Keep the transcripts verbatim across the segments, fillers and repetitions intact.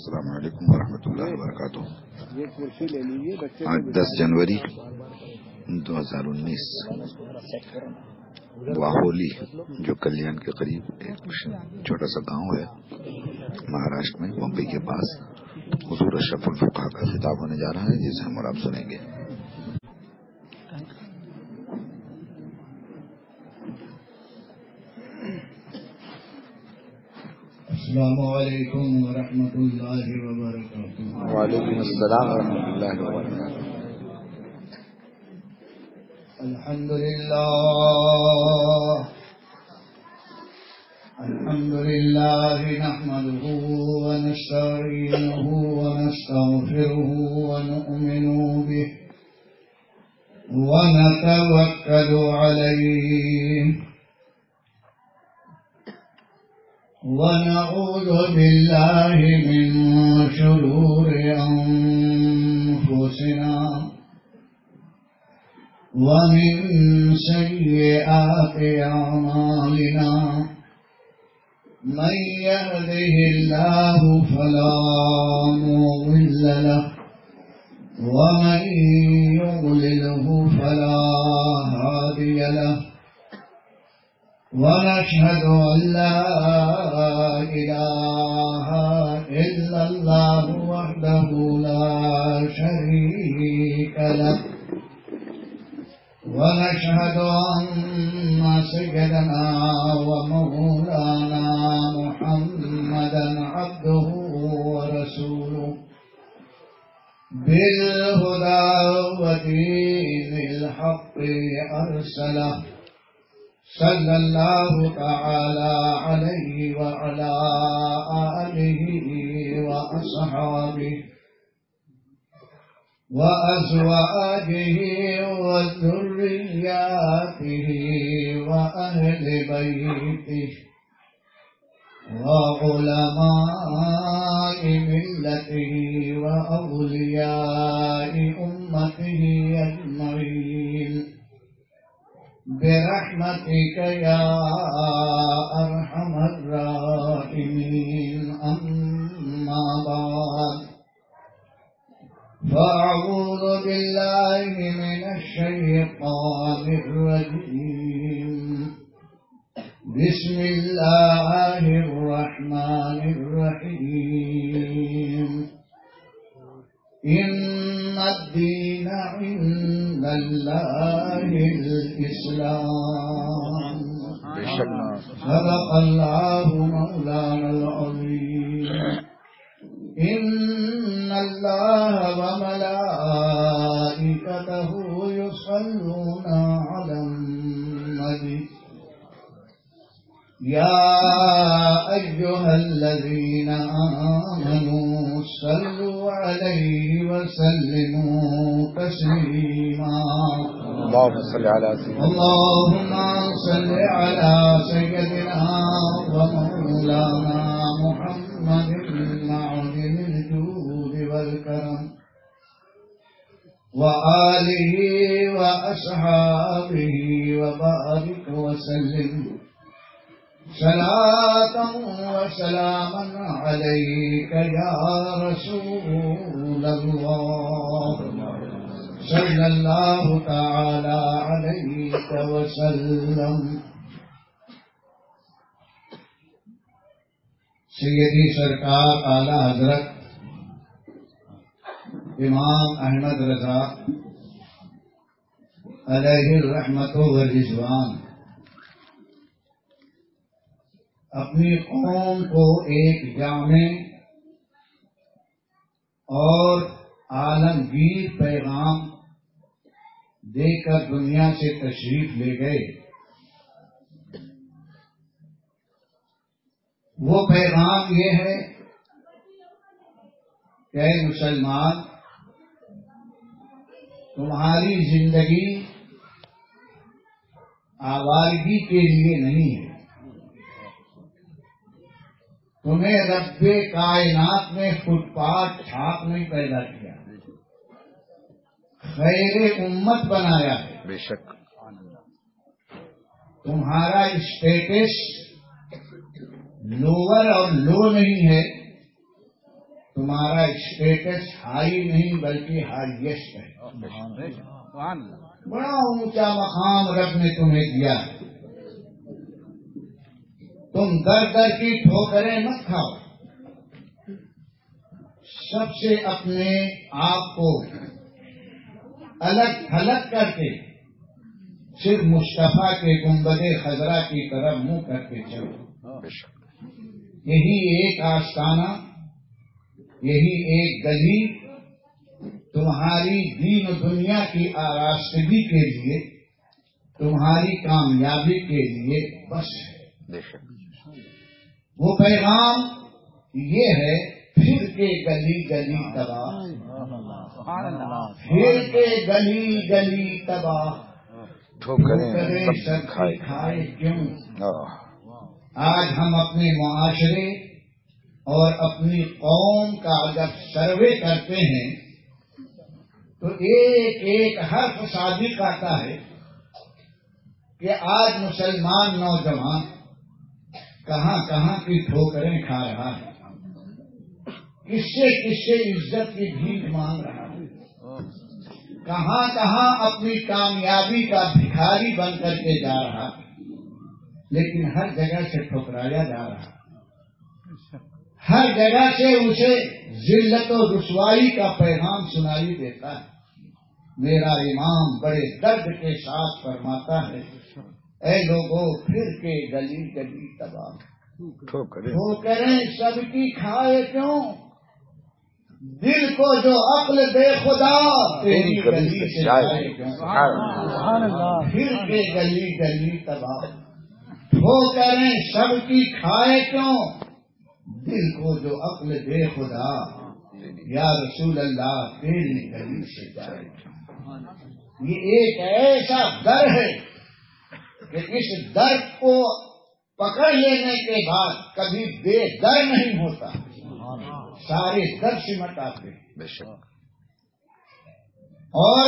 السلام علیکم ورحمۃ اللہ وبرکاتہ۔ آج دس جنوری دو ہزار انیس واہولی جو کلیان کے قریب ایک چھوٹا سا گاؤں ہے مہاراشٹر میں بمبئی کے پاس، حضور اشرف الفقہا کا خطاب ہونے جا رہا ہے جسے ہم اور آپ سنیں گے۔ السلام علیکم ورحمۃ اللہ وبرکاتہ۔ وعلیکم السلام ورحمۃ اللہ وبرکاتہ۔ الحمد للہ الحمد للہ نحمده ونستعینه ونستغفره ونؤمن به ونتوکل علیہ ونعوذ بالله من شرور أنفسنا ومن سيئات أعمالنا، من يهده الله فلا مضل له ومن يضلله فلا هادي له، ونشهد أن لا إله إلا الله وحده لا شريك له، ونشهد أن سيدنا ومولانا محمدا عبده ورسوله بالهدى ودين الحق أرسله، صلى الله تعالى عليه وعلى آله وأصحابه وأزواجه وذرياته وأهل بيته وعلماء ملته وأولياء أمته أجمعين برحمتك يا أرحم الراحمين۔ أما بعد، فأعوذ بالله من الشيطان الرجيم، بسم الله الرحمن الرحيم۔ إن الدين عند الله الإسلام، صدق الله مولانا العظيم۔ إن الله وملائكته يصلون على النبي، يا أيها الذين آمنوا صلوا عليه وسلموا تسليما۔ اللهم صل على سيدنا اللهم صل على سيدنا ومولانا محمد معدن الجود والكرم، وآله وأصحابه وبارك وسلم صلاة وسلاما عليك يا رسول الله، صلى الله تعالى عليك وسلم۔ سیدی سرکار اعلی حضرت امام احمد رضا علیہ الرحمت والرضوان اپنی قوم کو ایک جامع اور عالمگیر پیغام دے کر دنیا سے تشریف لے گئے۔ وہ پیغام یہ ہے کہ اے مسلمان، تمہاری زندگی آوارگی کے لیے نہیں ہے، تمہیں رب کائنات نے فٹ پاتھ چھاپ نہیں پیدا کیا، خیر امت بنایا ہے۔ بے شک تمہارا اسٹیٹس لوور اور لو نہیں ہے، تمہارا اسٹیٹس ہائی نہیں بلکہ ہائیسٹ ہے. بڑا اونچا مقام رب نے تمہیں دیا ہے. تم در در کی ٹھوکریں مت کھاؤ. سب سے اپنے آپ کو الگ تھلگ کر کے صرف مصطفیٰ کے گنبد خضرا کی طرف منہ کر کے چلو. یہی ایک آستانہ، یہی ایک گلی تمہاری دین و دنیا کی آراستگی کے لیے، تمہاری کامیابی کے لیے بس ہے. وہ پیغام یہ ہے، پھر کے گلی گلی تباہ، پھر کے گلی گلی تباہ، ٹھوکریں سب کھائے کیوں. آج ہم اپنے معاشرے اور اپنی قوم کا جب سروے کرتے ہیں تو ایک ایک حرف صادق آتا ہے کہ آج مسلمان نوجوان کہاں کہاں کی ٹھوکریں کھا رہا ہے، کس سے کس سے عزت کی بھیک مانگ رہا ہے، کہاں کہاں اپنی کامیابی کا بھکاری بن کر کے جا رہا ہے، لیکن ہر جگہ سے ٹھکرایا جا رہا ہے. ہر جگہ سے اسے ذلت و رسوائی کا پیغام سنائی دیتا ہے. میرا امام بڑے درد کے ساتھ فرماتا ہے، اے لوگوں پھر کے گلی گلی تباہ، ٹھوکریں سب کی کھائے کیوں. دل کو جو عقل دے خدا تیری گلی سے جائے کیوں. پھر کے گلی گلی تباہ، ٹھوکریں سب کی کھائے کیوں. دل کو جو عقل دے خدا یا رسول اللہ تیری گلی سے جائے کیوں. یہ ایک ایسا در ہے کہ اس در کو پکڑ لینے کے بعد کبھی بے در نہیں ہوتا، سارے در سمٹ آتے. اور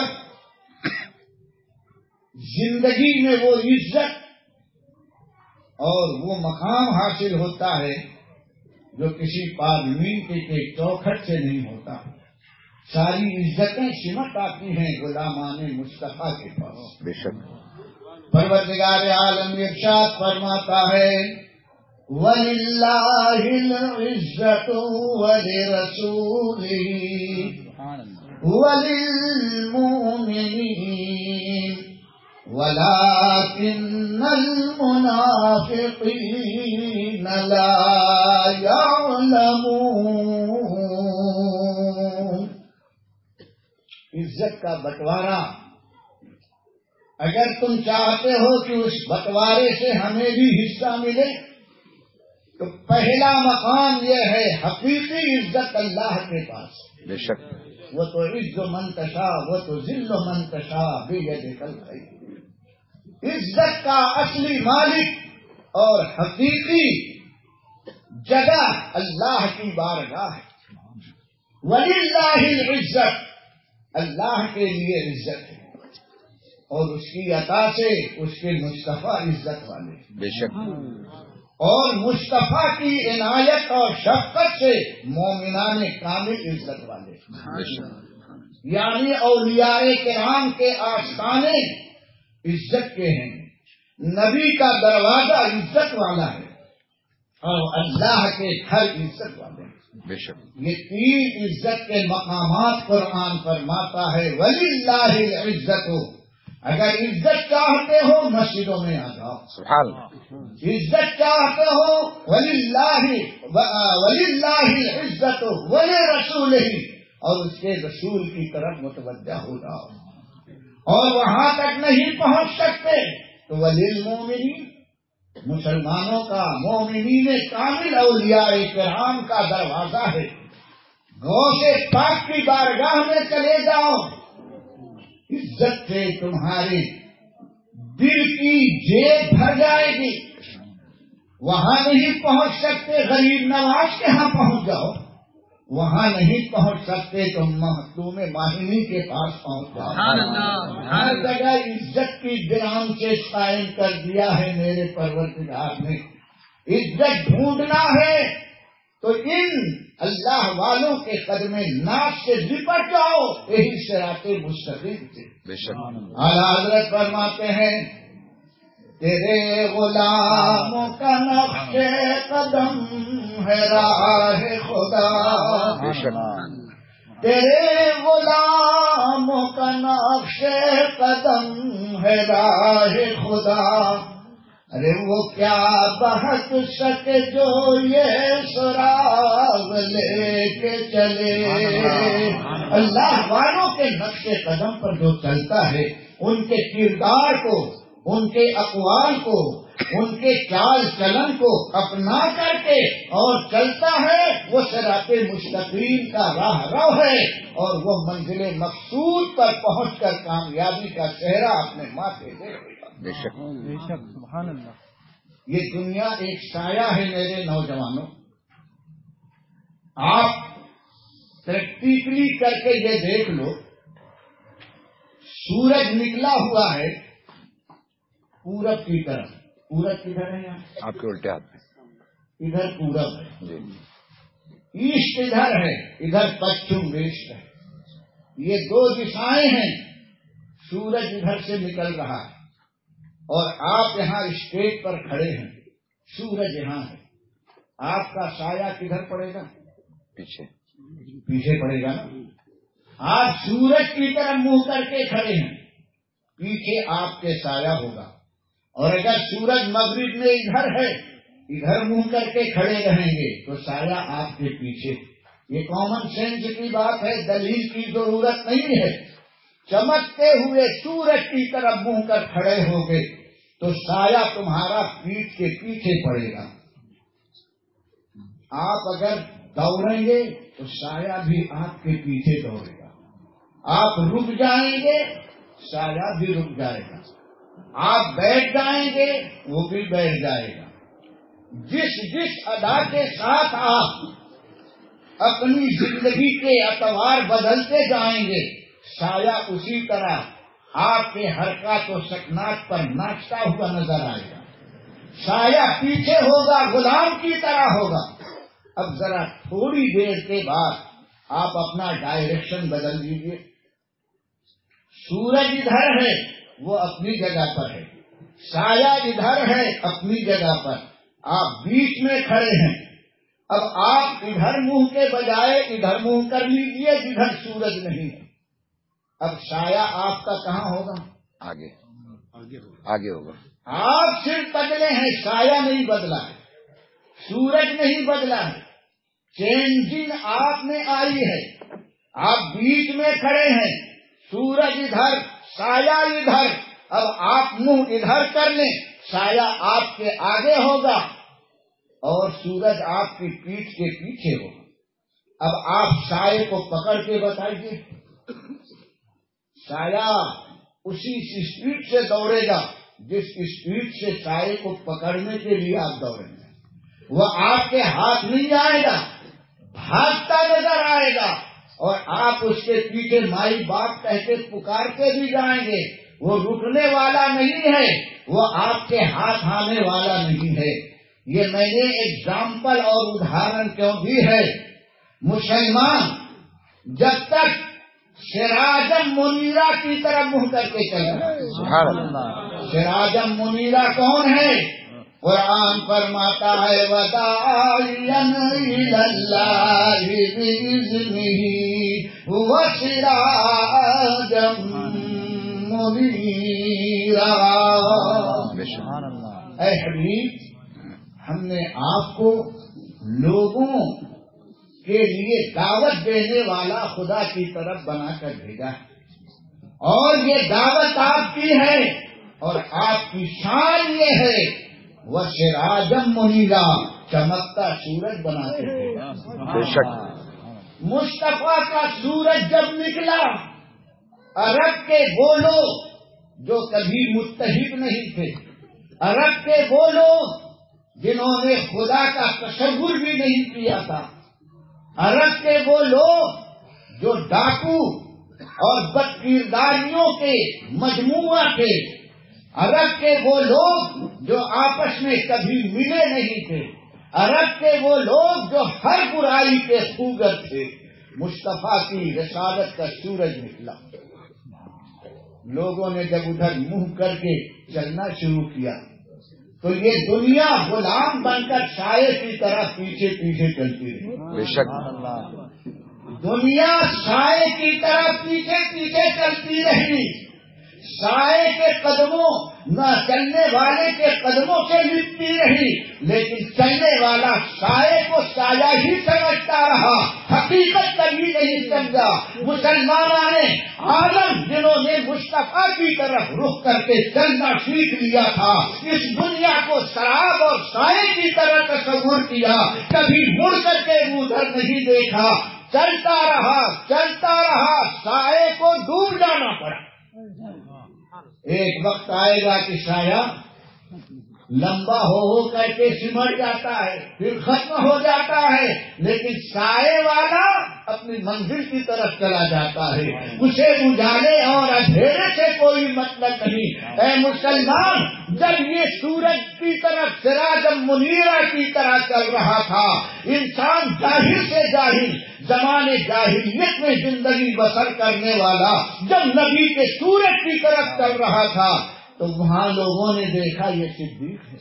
زندگی میں وہ عزت اور وہ مقام حاصل ہوتا ہے جو کسی پارلیمنٹ کے چوکھٹ سے نہیں ہوتا. ساری عزتیں سمٹ آتی ہیں غلامان مصطفیٰ کے پاس. بے شک پروردگار عالم ارشاد فرماتا ہے، وَلِلَّهِ الْعِزَّةُ وَلِرَسُولِهِ وَلِلْمُؤْمِنِينَ وَلَكِنَّ الْمُنَافِقِينَ لَا يَعْلَمُونَ. عزت کا بٹوارا، اگر تم چاہتے ہو کہ اس بٹوارے سے ہمیں بھی حصہ ملے تو پہلا مقام یہ ہے حقیقی عزت اللہ کے پاس. بے شک وہ تو عز منتشا وہ تو ذل منتشا بیدک الخیر. عزت کا اصلی مالک اور حقیقی جگہ اللہ کی بارگاہ ہے. وَلِلَّهِ الْعِزَّةُ، اللہ کے لیے عزت ہے اور اس کی عطا سے اس کے مصطفیٰ عزت والے. بے شک اور مصطفیٰ کی عنایت اور شفقت سے مومنان کامل عزت والے. یعنی اولیاء کرام کے آستانے عزت کے ہیں، نبی کا دروازہ عزت والا ہے اور اللہ کے گھر عزت والے ہیں. بے شک یہ تین عزت کے مقامات قرآن فرماتا ہے وَلِلَّهِ الْعِزَّةُ. اگر عزت چاہتے ہو مسجدوں میں آ جاؤ. سبحان اللہ. عزت چاہتے ہو وَلِلَّهِ وَلِلَّهِ الْعِزَّةُ وَلِرَسُولِهِ، اور اس کے رسول کی طرف متوجہ ہو جاؤ. اور وہاں تک نہیں پہنچ سکتے تو وَلِلْمُؤْمِنِينَ، مسلمانوں کا مومنین کامل اولیاء کرام کا دروازہ ہے. غوث پاک کی بارگاہ میں چلے جاؤ، عزت سے تمہارے دل کی جیب بھر جائے گی. وہاں نہیں پہنچ سکتے غریب نواز کے ہاں پہنچ جاؤ، وہاں نہیں پہنچ سکتے تو مخدوم ماہنی کے پاس پہنچ جاؤ. ہر جگہ عزت کی گرام سے قائم کر دیا ہے میرے پروردگار نے. عزت ڈھونڈنا ہے تو ان اللہ والوں کے قدم ناز سے لپٹ جاؤ، یہی صراط مستقیم تھے. بے شک اعلیٰ حضرت فرماتے ہیں تیرے غلاموں کا نقش قدم ہے راہ خدا، بے شک تیرے غلاموں کا نقش قدم ہے راہ خدا. ارے وہ کیا بہت سکے جو یہ سراغ لے کے چلے. اللہ والوں کے نقش قدم پر جو چلتا ہے، ان کے کردار کو، ان کے اقوال کو، ان کے چال چلن کو اپنا کر کے اور چلتا ہے، وہ صراط مستقیم کا راہ رو ہے، اور وہ منزل مقصود پر پہنچ کر کامیابی کا چہرہ اپنے ماتھے دیکھے گا. بے شک بے شک سبحان اللہ. یہ دنیا ایک سایہ ہے میرے نوجوانوں. آپ پریکٹیکلی کر کے یہ دیکھ لو، سورج نکلا ہوا ہے پورب کی طرف. پورب کدھر ہے یہاں؟ آپ کے الٹے ہاتھ میں. ادھر پورب ہے، جی ایسٹ ادھر ہے، ادھر پچھم ویسٹ ہے. یہ دو دشائیں ہیں. سورج ادھر سے نکل رہا ہے اور آپ یہاں اسٹیج پر کھڑے ہیں، سورج یہاں ہے. آپ کا سایہ کدھر پڑے گا؟ پیچھے پیچھے پڑے گا نا. آپ سورج کی طرف منہ کر کے کھڑے ہیں، پیچھے آپ کے سایہ ہوگا. اور اگر سورج مغرب میں ادھر ہے، ادھر منہ کر کے کھڑے رہیں گے تو سایہ آپ کے پیچھے. یہ کامن سینس کی بات ہے، دلیل کی ضرورت نہیں ہے. چمکتے ہوئے سورج کی طرف منہ کر کھڑے ہوگے تو سایہ تمہارا پیٹھ کے پیچھے پڑے گا. آپ اگر دوڑیں گے تو سایہ بھی آپ کے پیچھے دوڑے گا. آپ رک جائیں گے، سایہ بھی رک جائے گا. آپ بیٹھ جائیں گے، وہ بھی بیٹھ جائے گا. جس جس ادا کے ساتھ آپ اپنی زندگی کے اعتبار بدلتے جائیں گے، سایہ اسی طرح آپ کے حرکات و سکنات پر ناچتا ہوا نظر آئے گا. سایہ پیچھے ہوگا، غلام کی طرح ہوگا. اب ذرا تھوڑی دیر کے بعد آپ اپنا ڈائریکشن بدل دیجیے. سورج ادھر ہے، وہ اپنی جگہ پر ہے. سایہ ادھر ہے، اپنی جگہ پر. آپ بیچ میں کھڑے ہیں. اب آپ ادھر منہ کے بجائے ادھر منہ کر لیجیے جدھر سورج نہیں ہے. اب سایہ آپ کا کہاں ہوگا؟ آگے آگے ہوگا. آپ صرف بدلے ہیں، سایہ نہیں بدلا ہے، سورج نہیں بدلا ہے. چینجنگ آپ میں آئی ہے. آپ بیچ میں کھڑے ہیں، سورج ادھر، سایہ ادھر. اب آپ منہ ادھر کر لیں، سایہ آپ کے آگے ہوگا اور سورج آپ کی پیٹھ کے پیچھے ہوگا. اب آپ سائے کو پکڑ کے بتائیے. سایہ اسی اسپیڈ سے دوڑے گا جس اسپیڈ سے سائے کو پکڑنے کے لیے آپ دوڑیں گے. وہ آپ کے ہاتھ نہیں آئے گا، بھاگتا نظر آئے گا اور آپ اس کے پیچھے مائی باپ کہہ کے پکارتے بھی جائیں گے. وہ رکنے والا نہیں ہے، وہ آپ کے ہاتھ آنے والا نہیں ہے. یہ میں نے ایگزامپل اور ادھارن کیوں دی ہے؟ مسلمان جب تک سراجم منیرا کی طرف منہ کر کے چل رہا ہے. سراجم منیرا کون ہے؟ قرآن فرماتا ہے وَدَاعِيًا إِلَى اللَّهِ بِإِذْنِهِ وَسِرَاجًا مُنِيرًا. اے حبیب، ہم نے آپ کو لوگوں کے لیے دعوت دینے والا خدا کی طرف بنا کر بھیجا ہے، اور یہ دعوت آپ کی ہے اور آپ کی شان یہ ہے وہ سراجم منیرا، چمکتا سورج بنا کے بھیجا. بے شک مصطفیٰ کا سورج جب نکلا، عرب کے وہ لوگ جو کبھی متحد نہیں تھے، عرب کے وہ لوگ جنہوں نے خدا کا تصور بھی نہیں کیا تھا، عرب کے وہ لوگ جو ڈاکو اور بد کرداریوں کے مجموعہ تھے، عرب کے وہ لوگ جو آپس میں کبھی ملے نہیں تھے، عرب کے وہ لوگ جو ہر برائی کے خوگر تھے، مصطفیٰ کی رسالت کا سورج نکلا، لوگوں نے جب ادھر منہ کر کے چلنا شروع کیا تو یہ دنیا غلام بن کر سائے کی طرح پیچھے پیچھے چلتی رہی. بے شک دنیا سائے کی طرح پیچھے پیچھے چلتی رہی، سائے کے قدموں نہ چلنے والے کے قدموں سے لپٹی رہی، لیکن چلنے والا سائے کو سایہ ہی سمجھتا رہا، حقیقت کبھی نہیں سمجھا. مسلمانوں نے عالم جنہوں نے مصطفیٰ کی طرف رخ کر کے چلنا سیکھ لیا تھا، اس دنیا کو سراب اور سائے کی طرح تصور کیا، کبھی مڑ کر کے ادھر نہیں دیکھا، چلتا رہا چلتا رہا، سائے کو ڈوب جانا پڑا. ایک وقت آئے گا کہ سایہ لمبا ہو ہو کر کے سمٹ جاتا ہے، پھر ختم ہو جاتا ہے، لیکن سائے والا اپنی منزل کی طرف چلا جاتا ہے، اسے اجالے اور اندھیرے سے کوئی مطلب نہیں. اے مسلمان، جب یہ سورج کی طرف سراج منیرہ کی طرح چل رہا تھا، انسان جاہل سے جاہل زمانے جاہلیت میں زندگی بسر کرنے والا جب نبی کے سورج کی طرف چل رہا تھا تو وہاں لوگوں نے دیکھا یہ صدیق ہے،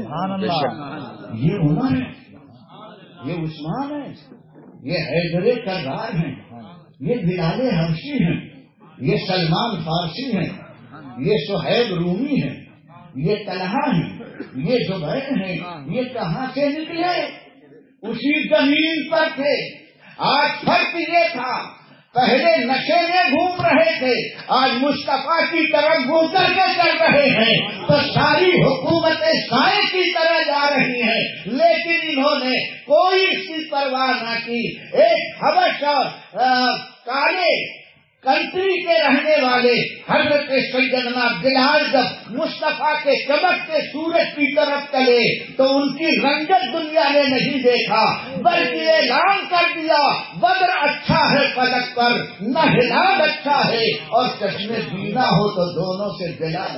یہ عمر ہے، یہ عثمان ہے، یہ حیدر کرار ہیں، یہ بلال حبشی ہیں، یہ سلمان فارسی ہیں، یہ صہیب رومی ہیں، یہ طلحہ ہیں، یہ زبیر ہیں. یہ کہاں سے نکلے؟ اسی زمین پر تھے. آج فرق یہ تھا، پہلے نشے میں گھوم رہے تھے، آج مصطفیٰ کی طرف منہ کر کے چل رہے ہیں تو ساری حکومتیں سائے کی طرح جا رہی ہیں، لیکن انہوں نے کوئی اس کی پرواہ نہ کی. ایک حبش اور کالے کنٹری کے رہنے والے حضرت سیدنا بلال جب مصطفیٰ کے چمکتے سورج کی طرف چلے تو ان کی رنگت دنیا نے نہیں دیکھا، بلکہ اعلان کر دیا بدر اچھا ہے فلک پر، نہ ہلال اچھا ہے اور چشمے بینا ہو تو دونوں سے بلال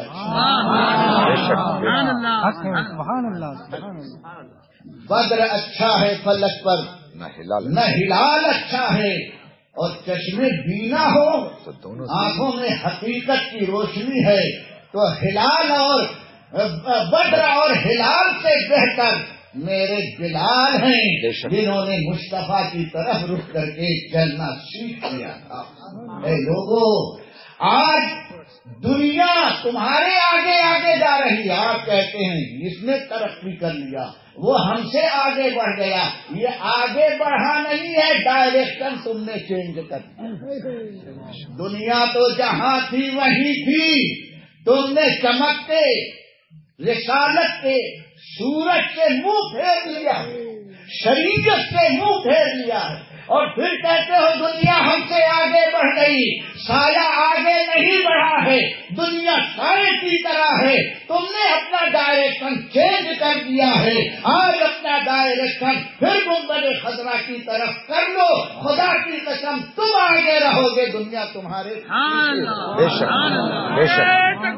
اچھا. بدر اچھا ہے فلک پر، نہ ہلال اچھا ہے اور چشمے بینا ہو تو آنکھوں میں حقیقت کی روشنی ہے. تو ہلال اور بدر اور ہلال سے بہتر میرے بلال ہیں جنہوں نے مصطفیٰ کی طرف رخ کر کے چلنا سیکھ لیا تھا. اے لوگوں، آج دنیا تمہارے آگے آگے جا رہی ہے. آپ کہتے ہیں اس نے ترقی کر لیا، وہ ہم سے آگے بڑھ گیا. یہ آگے بڑھا نہیں ہے، ڈائریکشن تم نے چینج کر دیا. دنیا تو جہاں تھی وہیں تھی، تم نے چمکتے رسالت کے سورج سے منہ پھیر لیا، شریعت سے منہ پھیر لیا اور پھر کہتے ہو دنیا ہم سے آگے بڑھ گئی. سایہ آگے نہیں بڑھا ہے، دنیا سائے کی طرح ہے. تم نے اپنا ڈائریکشن چینج کر دیا ہے. آج اپنا ڈائریکشن پھر گنبد خضرا کی طرف کر لو. خدا کی قسم تم آگے رہو گے، دنیا تمہارے بے شک بے شک.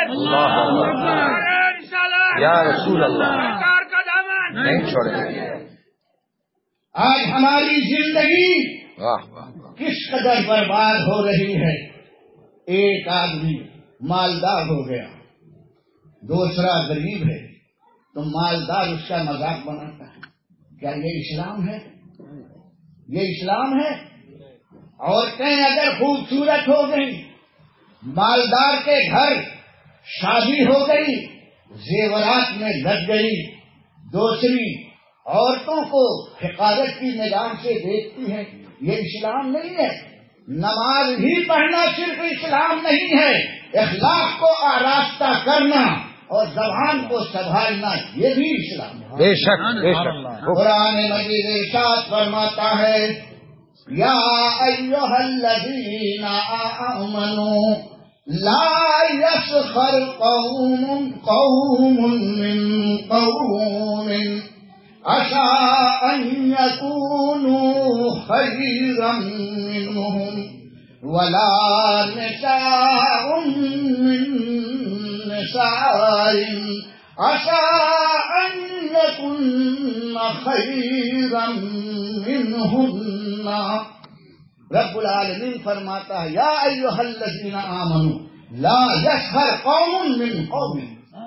یا رسول اللہ نہیں چھوڑے. آج ہماری زندگی کس قدر برباد ہو رہی ہے. ایک آدمی مالدار ہو گیا، دوسرا غریب ہے تو مالدار اس کا مذاق بناتا ہے. کیا یہ اسلام ہے؟ یہ اسلام ہے؟ عورتیں اگر خوبصورت ہو گئی، مالدار کے گھر شادی ہو گئی، زیورات میں لگ گئی، دوسری عورتوں کو حقارت کی نگاہ سے دیکھتی ہے، یہ اسلام نہیں ہے. نماز ہی پڑھنا صرف اسلام نہیں ہے، اخلاق کو آراستہ کرنا اور زبان کو سنبھالنا یہ بھی اسلام ہے. بے شک بے شک. قرآن مجید ارشاد فرماتا ہے یا ایھا الذین آمنوا لا یسخر قوم قوم من قوم عسى أن يكونوا خيرا منهم ولا نساء من نساء عسى أن يكن خيرا منهن. رب العالمین فرماتا ہے یا ایھا الذین آمنوا لا یسخر قوم من قوم.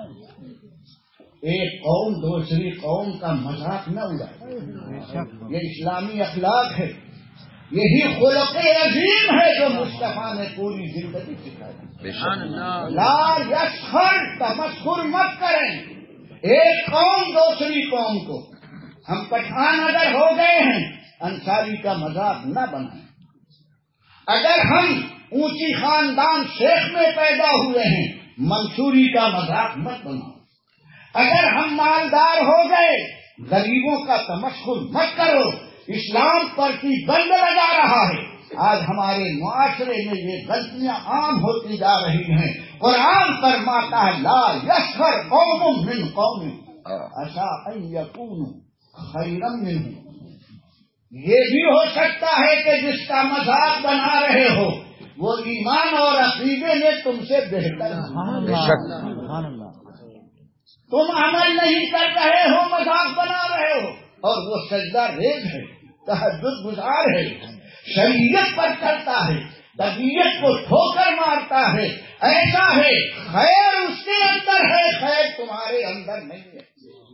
ایک قوم دوسری قوم کا مذاق نہ اڑائے. یہ اسلامی اخلاق ہے، یہی خلق عظیم ہے جو مصطفیٰ نے پوری زندگی سکھائی. لا یسخر، تمسخر مت کریں. ایک قوم دوسری قوم کو، ہم پٹھان اگر ہو گئے ہیں انصاری کا مذاق نہ بنائیں. اگر ہم اونچی خاندان شیخ میں پیدا ہوئے ہیں منصوری کا مذاق مت بناؤ. اگر ہم مالدار ہو گئے غریبوں کا تمسخر مت کرو. اسلام پر کی بند لگا رہا ہے. آج ہمارے معاشرے میں یہ غلطیاں عام ہوتی جا رہی ہیں. قرآن فرماتا ہے لا یسخر قوم من قوم عسى ان يكونوا خيرا منهم. یہ بھی ہو سکتا ہے کہ جس کا مذاق بنا رہے ہو وہ ایمان اور عقیدے میں تم سے بہتر ہے. تم عمل نہیں کر رہے ہو، مذاق بنا رہے ہو، اور وہ سجدہ ریز ہے، تہجد گزار ہے، شریعت پر چلتا ہے، طبیعت کو ٹھوکر مارتا ہے. ایسا ہے خیر اس کے اندر ہے، خیر تمہارے اندر نہیں ہے.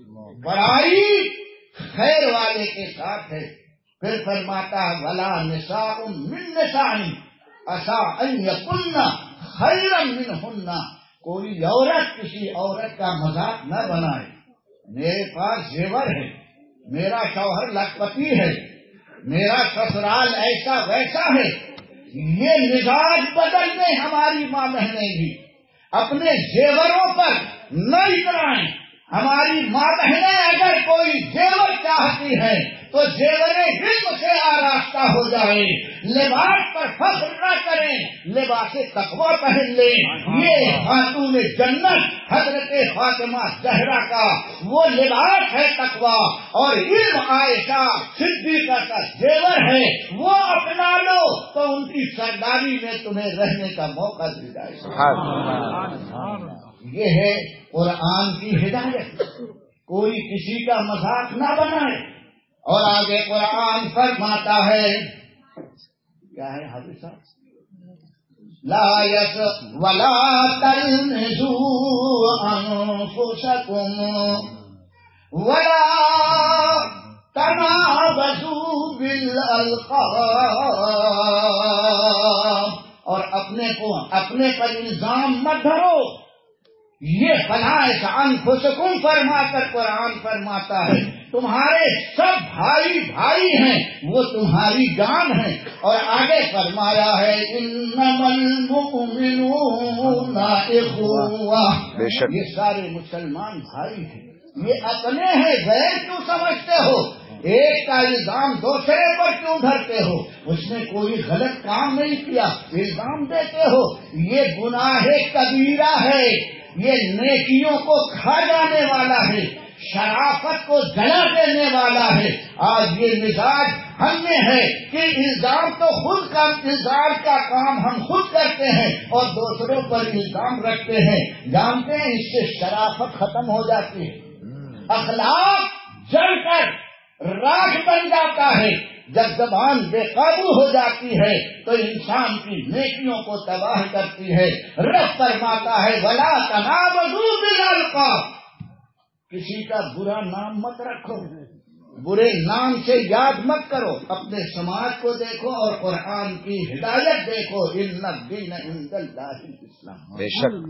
بڑائی خیر والے کے ساتھ ہے. پھر فرماتا ہے ولا نساء من نساء عسى ان يكن خيرا منهن. کوئی عورت کسی عورت کا مذاق نہ بنائے. میرے پاس زیور ہے، میرا شوہر لکھپتی ہے، میرا سسرال ایسا ویسا ہے. یہ مزاج بدل دیں ہماری ماں بہنیں بھی. اپنے زیوروں پر نہ اترائیں. ہماری ماں بہنیں اگر کوئی زیور چاہتی ہے تو زیوریں علم سے آراستہ ہو جائے. لباس پر فخر نہ کریں، لباس تقویٰ پہن لیں. یہ خاتون جنت حضرت فاطمہ زہرا کا وہ لباس ہے تقویٰ، اور علم عائشہ صدیقہ کا زیور ہے. وہ اپنا لو تو ان کی سرداری میں تمہیں رہنے کا موقع مل جائے. یہ ہے قرآن کی ہدایت. کوئی کسی کا مذاق نہ بنائے. اور آگے قرآن فرماتا ہے کیا ہے حافظ صاحب؟ لا یس ولا تلمزوا انفسکم ولا تنابزوا بالالقاب. اور اپنے کو اپنے پر الزام مت دھرو. یہ فلاح انفسکم فرما کر قرآن فرماتا ہے تمہارے سب بھائی بھائی ہیں، وہ تمہاری جان ہیں. اور آگے فرمایا ہے انما المؤمنون اخوہ. یہ سارے مسلمان بھائی ہیں، یہ اپنے ہیں، غیر کیوں سمجھتے ہو؟ ایک کا الزام دوسرے پر کیوں دھرتے ہو؟ اس نے کوئی غلط کام نہیں کیا، الزام دیتے ہو. یہ گناہ کبیرہ ہے، یہ نیکیوں کو کھا جانے والا ہے، شرافت کو جلا دینے والا ہے. آج یہ مزاج ہم میں ہے کہ الزام تو خود کا الزام کا کام ہم خود کرتے ہیں اور دوسروں پر الزام رکھتے ہیں. جانتے ہیں اس سے شرافت ختم ہو جاتی ہے، اخلاق جل کر راکھ بن جاتا ہے. جب زبان بے قابو ہو جاتی ہے تو انسان کی نیکیوں کو تباہ کرتی ہے. رب فرماتا ہے ولا تنابزوا بالالقاب. کسی کا برا نام مت رکھو، برے نام سے یاد مت کرو. اپنے سماج کو دیکھو اور قرآن کی ہدایت دیکھو. ان الدین عند اللہ الاسلام. بے شک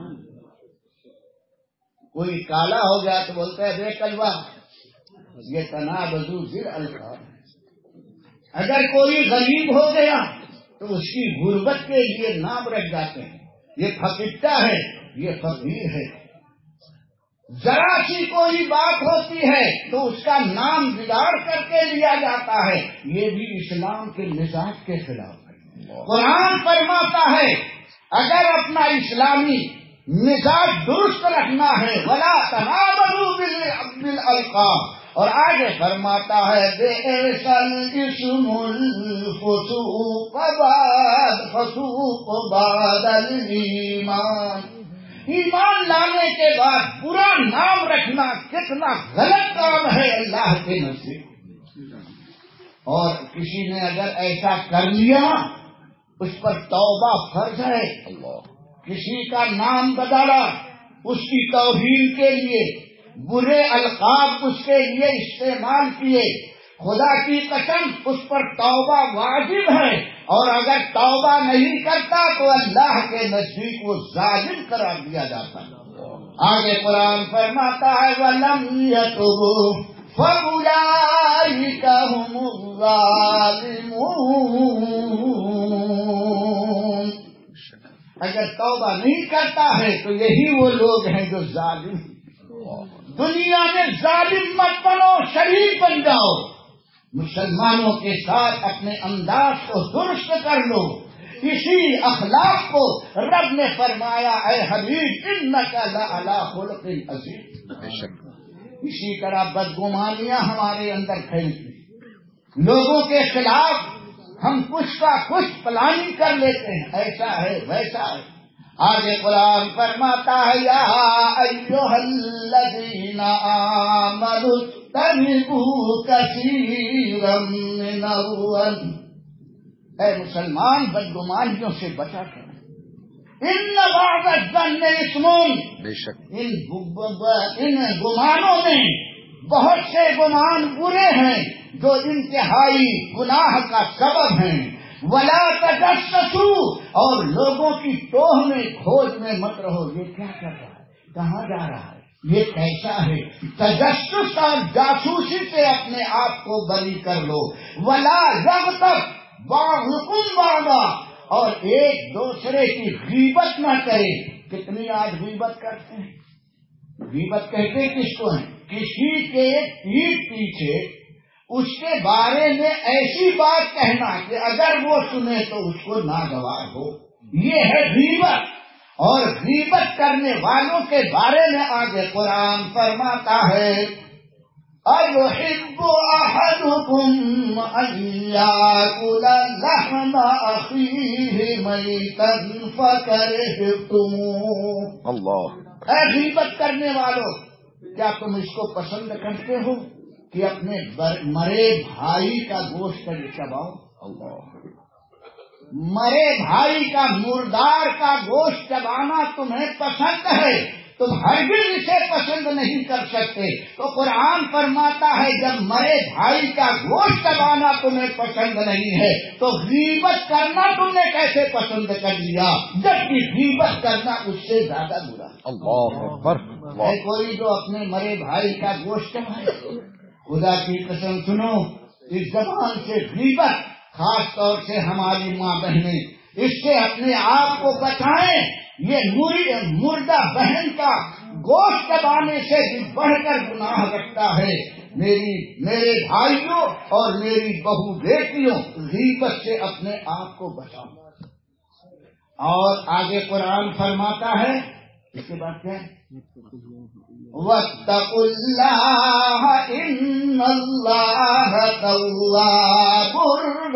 کوئی کالا ہو گیا تو بولتا ہے بے کلوا. یہ تنابزوا بالالقاب. اگر کوئی غریب ہو گیا تو اس کی غربت کے لیے نام رکھ جاتے ہیں. یہ فقیرہ ہے، یہ فقیر ہے. ذرا سی کوئی بات ہوتی ہے تو اس کا نام بگاڑ کر کے لیا جاتا ہے. یہ بھی اسلام کے مزاج کے خلاف ہے. قرآن فرماتا ہے اگر اپنا اسلامی مزاج درست رکھنا ہے ولا تنابزوا بالالقاب. اور آگے فرماتا ہے بئس الاسم الفسوق بعد فسوق بعد الایمان. ایمان لانے کے بعد برا نام رکھنا کتنا غلط کام ہے اللہ کے نزدیک. اور کسی نے اگر ایسا کر لیا اس پر توبہ فرض ہے. کسی کا نام بدلا اس کی توہین کے لیے، برے القاب اس کے لیے استعمال کیے، خدا کی قسم اس پر توبہ واجب ہے. اور اگر توبہ نہیں کرتا تو اللہ کے نزدیک وہ ظالم قرار دیا جاتا ہے. آگے قرآن فرماتا ہے وَلَمْ يَتُوبُوا فَأُولَئِكَ هُمُ الظَّالِمُونَ. اگر توبہ نہیں کرتا ہے تو یہی وہ لوگ ہیں جو ظالم. دنیا میں ظالم مت بنو، شریف بن جاؤ. مسلمانوں کے ساتھ اپنے انداز کو درست کر لو. اسی اخلاق کو رب نے فرمایا اے حبیب انک لعلی خلق عظیم. اسی طرح بدگمانیاں ہمارے اندر پھیلتی، لوگوں کے خلاف ہم کچھ کا کچھ پلاننگ کر لیتے ہیں، ایسا ہے ویسا ہے. آگے قرآن فرماتا ہے یا ایھا الذین آمنوا اجتنبوا کثیرا من الظن. اے مسلمان بدگمانیوں سے بچا کر. ان بعض الظن اثم، بے شک ان ان گمانوں میں بہت سے گمان برے ہیں جو انتہائی گناہ کا سبب ہیں. ولا تجسسوا، اور لوگوں کی ٹوہ میں کھوج میں مت رہو. یہ کیا کر رہا ہے، کہاں جا رہا ہے، یہ کیسا ہے. تجسس اور جاسوسی سے اپنے آپ کو بری کر لو. ولا یغتب بعضکم بعضا، اور ایک دوسرے کی غیبت نہ کرے. کتنی آج غیبت کرتے ہیں. غیبت کہتے کس کو ہیں؟ کسی کے پیٹھ پیچھے اس کے بارے میں ایسی بات کہنا کہ اگر وہ سنے تو اس کو ناگوار ہو. یہ ہے غیبت. اور غیبت کرنے والوں کے بارے میں آگے قرآن فرماتا ہے أَيُحِبُّ أَحَدُكُمْ أَن يَأْكُلَ لَحْمَ أَخِيهِ مَيْتًا فَكَرِهْتُمُوهُ. اللہ. اے غیبت کرنے والوں، کیا تم اس کو پسند کرتے ہو کہ اپنے مرے بھائی کا گوشت چباؤ؟ اللہ. مرے بھائی کا مردار کا گوشت چبانا تمہیں پسند ہے، تم ہرگز اسے پسند نہیں کر سکتے. تو قرآن فرماتا ہے جب مرے بھائی کا گوشت چبانا تمہیں پسند نہیں ہے تو غیبت کرنا تم نے کیسے پسند کر لیا، جبکہ غیبت کرنا اس سے زیادہ برا. اللہ اکبر. ہے کوئی جو اپنے مرے بھائی کا گوشت چبائے؟ خدا کی قسم سنو، اس زبان سے غیبت، خاص طور سے ہماری ماں بہنیں، اس سے اپنے آپ کو بچائیں. یہ مردہ بہن کا گوشت چبانے سے بھی بڑھ کر گناہ رکھتا ہے. میری میرے بھائیوں اور میری بہو بیٹیوں، غیبت سے اپنے آپ کو بچاؤ. اور آگے قرآن فرماتا ہے اس کے بعد کیا ہے؟ وَاتَّقُوا اللَّهَ إِنَّ اللَّهَ تَوَّابٌ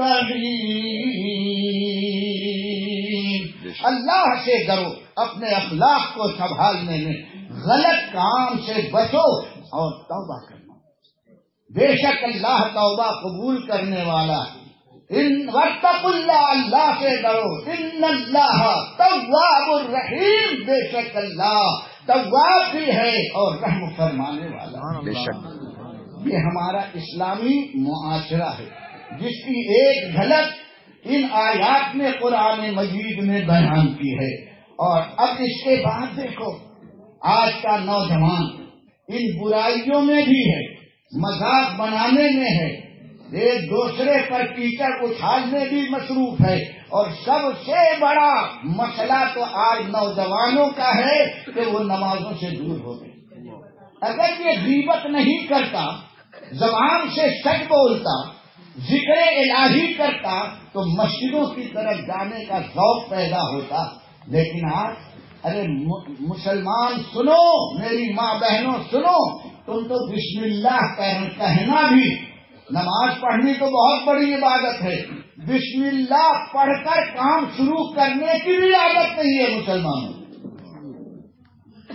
رَحِيمٌ. اللہ سے ڈرو، اپنے اخلاق کو سنبھالنے میں غلط کام سے بچو اور توبہ کرنا. بے شک اللہ توبہ قبول کرنے والا ہے. ان واتقوا اللہ، اللہ سے ڈرو. ان اللہ تواب الرحیم، بے شک اللہ تواب بھی ہے اور رحم فرمانے والا. بے شک یہ ہمارا اسلامی معاشرہ ہے جس کی ایک جھلک ان آیات میں قرآن مجید نے بیان کی ہے. اور اب اس کے بعد دیکھو آج کا نوجوان ان برائیوں میں بھی ہے، مذاق بنانے میں ہے، ایک دوسرے پر کیچڑ اچھالنے بھی مصروف ہے. اور سب سے بڑا مسئلہ تو آج نوجوانوں کا ہے کہ وہ نمازوں سے دور ہو گئے. اگر یہ غیبت نہیں کرتا، زبان سے سچ بولتا، ذکر الہی کرتا تو مسجدوں کی طرف جانے کا ذوق پیدا ہوتا. لیکن آج ارے مسلمان سنو، میری ماں بہنوں سنو، تم تو بسم اللہ کہنا بھی، نماز پڑھنی تو بہت بڑی عبادت ہے، بسم اللہ پڑھ کر کام شروع کرنے کی بھی عادت نہیں ہے مسلمانوں.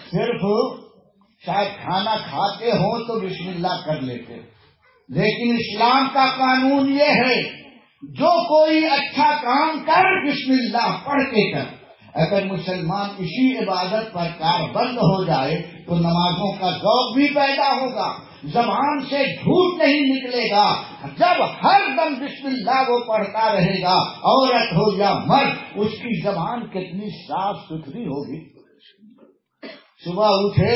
صرف شاید کھانا کھاتے ہو تو بسم اللہ کر لیتے، لیکن اسلام کا قانون یہ ہے جو کوئی اچھا کام کر بسم اللہ پڑھ کے کر۔ اگر مسلمان اسی عبادت پر کار بند ہو جائے تو نمازوں کا ذوق بھی پیدا ہوگا، زبان سے جھوٹ نہیں نکلے گا۔ جب ہر دم بسم اللہ وہ پڑھتا رہے گا، عورت ہو یا مرد، اس کی زبان کتنی صاف ستھری ہوگی۔ صبح اٹھے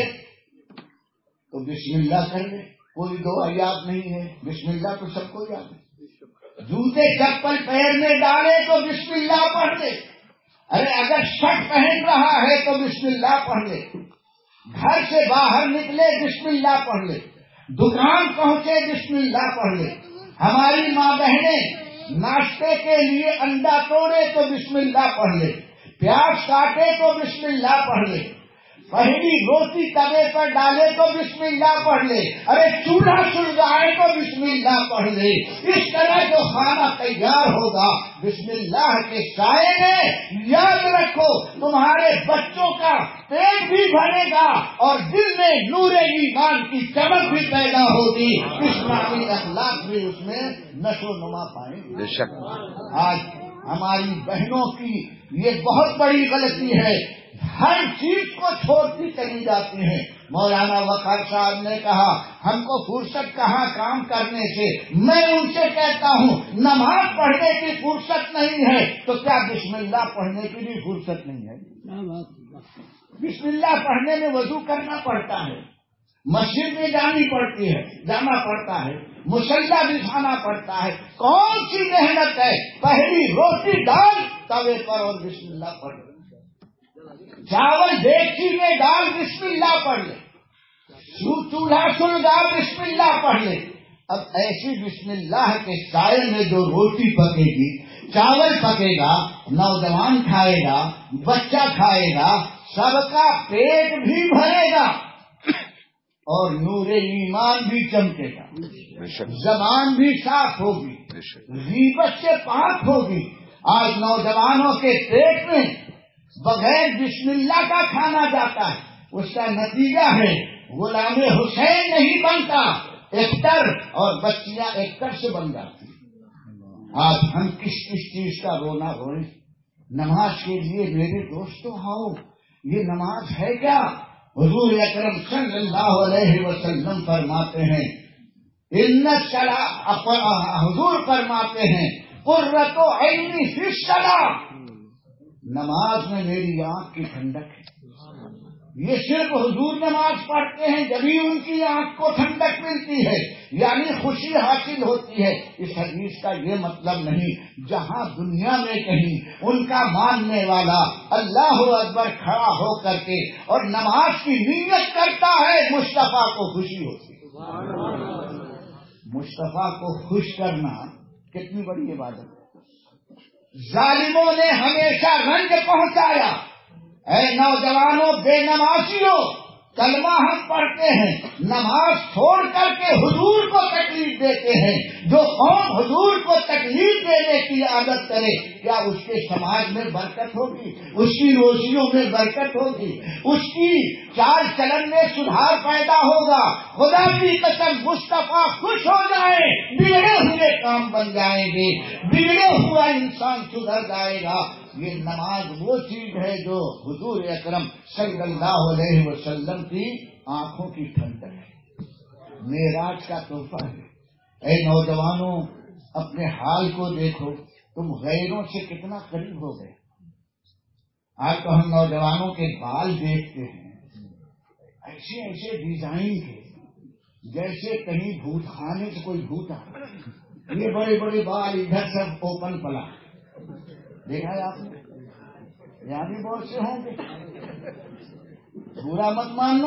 تو بسم اللہ کر لے، کوئی دعا یاد نہیں ہے، بسم اللہ تو سب کو یاد ہے۔ جوتے چپل پیر میں ڈالے تو بسم اللہ پڑھ لے، ارے اگر شرٹ پہن رہا ہے تو بسم اللہ پڑھ لے، گھر سے باہر نکلے بسم اللہ پڑھ لے، دکان پہنچے بسم اللہ پڑھ لے۔ ہماری ماں بہنیں ناشتے کے لیے انڈا توڑے تو بسم اللہ پڑھ لے، پیاز کاٹے تو بسم اللہ پڑھ لے، پہلی روٹی توے پر ڈالے تو بسم اللہ پڑھ لے، ارے چولہا سلگائے تو بسم اللہ پڑھ لے۔ اس طرح جو کھانا تیار ہوگا بسم اللہ کے سائے میں، یاد رکھو تمہارے بچوں کا پیٹ بھی بھرے گا اور دل میں نور ایمان کی چمک بھی پیدا ہوگی، اسلامی اخلاق بھی اس میں نشو نما پائیں گے۔ بے شک آج ہماری بہنوں کی یہ بہت بڑی غلطی ہے، ہر چیز کو چھوڑتی چلی جاتی ہیں۔ مولانا وقار صاحب نے کہا ہم کو فرصت کہاں کام کرنے سے، میں ان سے کہتا ہوں نماز پڑھنے کی فرصت نہیں ہے تو کیا بسم اللہ پڑھنے کی بھی فرصت نہیں ہے؟ بسم اللہ پڑھنے میں وضو کرنا پڑتا ہے، مسجد میں جانی پڑتی ہے، جانا پڑتا ہے، مصلی بچھانا پڑتا ہے، کون سی محنت ہے؟ پہلی روٹی ڈال توے پر اور بسم اللہ پڑھ، چاول دیگچی میں ڈال بسم اللہ پڑھ لے، چولہا سلگا بسم اللہ پڑھ لے۔ اب ایسی بسم اللہ کے سائے میں جو روٹی پکے گی، چاول پکے گا، نوجوان کھائے گا، بچہ کھائے گا، سب کا پیٹ بھی بھرے گا اور نور ایمان بھی چمکے گا، زبان بھی صاف ہوگی، غیبت سے پاک ہوگی۔ آج نوجوانوں کے پیٹ میں بغیر بسم اللہ کا کھانا جاتا ہے، اس کا نتیجہ ہے غلام حسین نہیں بنتا، ایکٹر، اور بچیاں ایکٹر سے بن جاتی۔ آج ہم کس کس چیز کا رونا روئے؟ نماز کے لیے میرے دوستوں آؤ، یہ نماز ہے کیا؟ حضور اکرم صلی اللہ علیہ وسلم فرماتے ہیں، ان الصلاۃ، حضور فرماتے ہیں قرۃ عینی فی الصلاۃ، نماز میں میری آنکھ کی ٹھنڈک ہے۔ یہ صرف حضور نماز پڑھتے ہیں جبھی ان کی آنکھ کو ٹھنڈک ملتی ہے، یعنی خوشی حاصل ہوتی ہے۔ اس حدیث کا یہ مطلب نہیں جہاں دنیا میں کہیں ان کا ماننے والا اللہ اکبر کھڑا ہو کر کے اور نماز کی نیت کرتا ہے، مصطفیٰ کو خوشی ہوتی ہے۔ مصطفیٰ کو خوش کرنا کتنی بڑی عبادت ہے۔ ظالموں نے ہمیشہ رنج پہنچایا، اے نوجوانوں بے نمازیوں، کلمہ ہم پڑھتے ہیں، نماز چھوڑ کر کے حضور کو تکلیف دیتے ہیں۔ جو قوم حضور کو تکلیف دینے کی عادت کرے کیا اس کے سماج میں برکت ہوگی؟ اس کی روزیوں میں برکت ہوگی؟ اس کی چال چلن میں سدھار پیدا ہوگا؟ خدا کی قسم مصطفیٰ خوش ہو جائے، بگڑے ہوئے کام بن جائیں گے، بگڑے ہوا انسان سدھر جائے گا۔ یہ نماز وہ چیز ہے جو حضور اکرم صلی اللہ علیہ وسلم کی آنکھوں کی ٹھنڈک ہے، معراج کا تحفہ ہے۔ اے نوجوانوں، اپنے حال کو دیکھو، تم غیروں سے کتنا قریب ہو گئے۔ آج تو ہم نوجوانوں کے بال دیکھتے ہیں ایسے ایسے ڈیزائن کے، جیسے کہیں بھوت خانے سے کوئی بھوت آ رہا ہے۔ یہ بڑے بڑے بال ادھر سب اوپن پلا، دیکھا ہے آپ نے؟ یہاں بھی بہت سے ہوں گے، برا مت ماننا،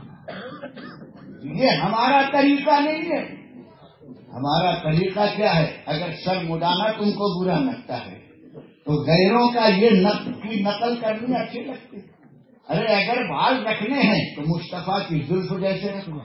یہ ہمارا طریقہ نہیں ہے۔ ہمارا طریقہ کیا ہے؟ اگر سر مڈانا تم کو برا لگتا ہے تو غیروں کا یہ نقل کی نقل کرنی اچھی لگتی ہے۔ ارے اگر بال رکھنے ہیں تو مصطفیٰ کی زلف جیسے رکھو،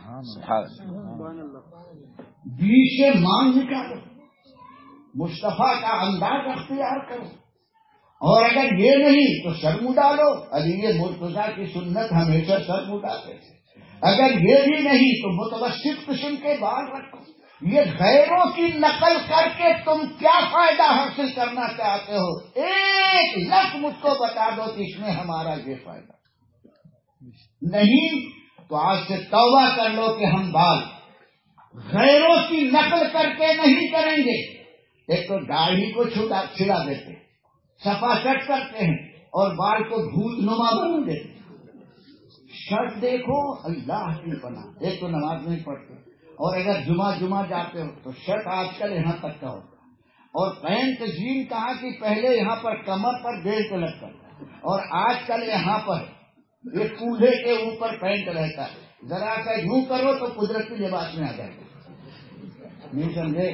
بیچ سے مانگ نکالو، مصطفیٰ کا انداز اختیار کرو۔ اور اگر یہ نہیں تو سر منہ ڈالو. علی مرتضیٰ کی سنت ہمیشہ سر منہ ڈالتے تھے. اگر یہ بھی نہیں تو متوسط قسم کے بال رکھو. یہ غیروں کی نقل کر کے تم کیا فائدہ حاصل کرنا چاہتے ہو؟ ایک لفظ مجھ کو بتا دو کہ اس میں ہمارا یہ فائدہ نہیں. تو آج سے توبہ کر لو کہ ہم بال غیروں کی نقل کر کے نہیں کریں گے. ایک تو داڑھی کو چھڑا چھڑا دیتے, صفا کٹ کرتے ہیں اور بال کو بھوت نما بنا دیتے. شرط دیکھو اللہ کی پناہ. ایک تو نماز نہیں پڑھتے, اور اگر جمعہ جمعہ جاتے ہو تو شرط آج کل یہاں تک کا ہوتا ہے, اور پینٹ جین کہاں کی پہلے یہاں پر کمر پر بیلٹ لگتا ہے, اور آج کل یہاں پر یہ کولہے کے اوپر پینٹ رہتا ہے. ذرا سا یوں کرو تو قدرتی لباس میں آ جائے گا. نہیں سمجھے؟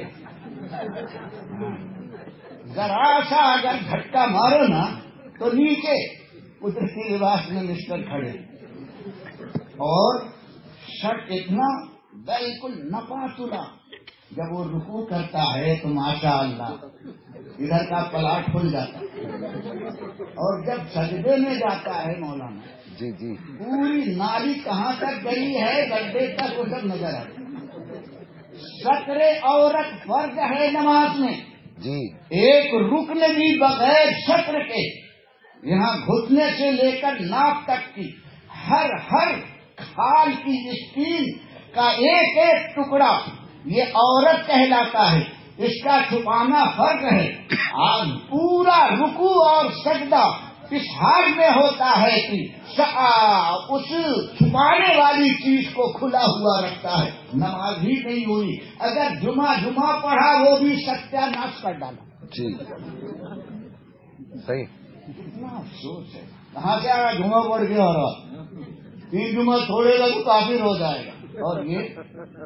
ذرا سا اگر جھٹکا مارو نا تو نیچے قدرتی لباس میں مسٹر کھڑے. اور شرط اتنا بالکل نپا تلا. جب وہ رکوع کرتا ہے تو ماشاء اللہ ادھر کا پلاٹ کھل جاتا ہے, اور جب سجدے میں جاتا ہے مولانا جی جی پوری نالی کہاں تک گئی ہے گڈھے تک وہ سب نظر آتا ہے. ستر عورت فرض ہے نماز میں جی. ایک رکن بھی بغیر ستر کے یہاں گھٹنے سے لے کر ناک تک کی ہر ہر کھال کی اسکین کا ایک ایک ٹکڑا یہ عورت کہلاتا ہے. اس کا چھپانا فرض ہے. آج پورا رکوع اور سجدہ اس حال میں ہوتا ہے کہ اس چھپانے والی چیز کو کھلا ہوا رکھتا ہے. نماز ہی نہیں ہوئی. اگر جمعہ جمعہ پڑھا وہ بھی ستیہ ناش کر ڈالا. جی صحیح. کتنا افسوس ہے. کہاں سے آیا جمعہ پڑھ کے اور تین جمعہ چھوڑے گا تو کافر ہو جائے گا. اور یہ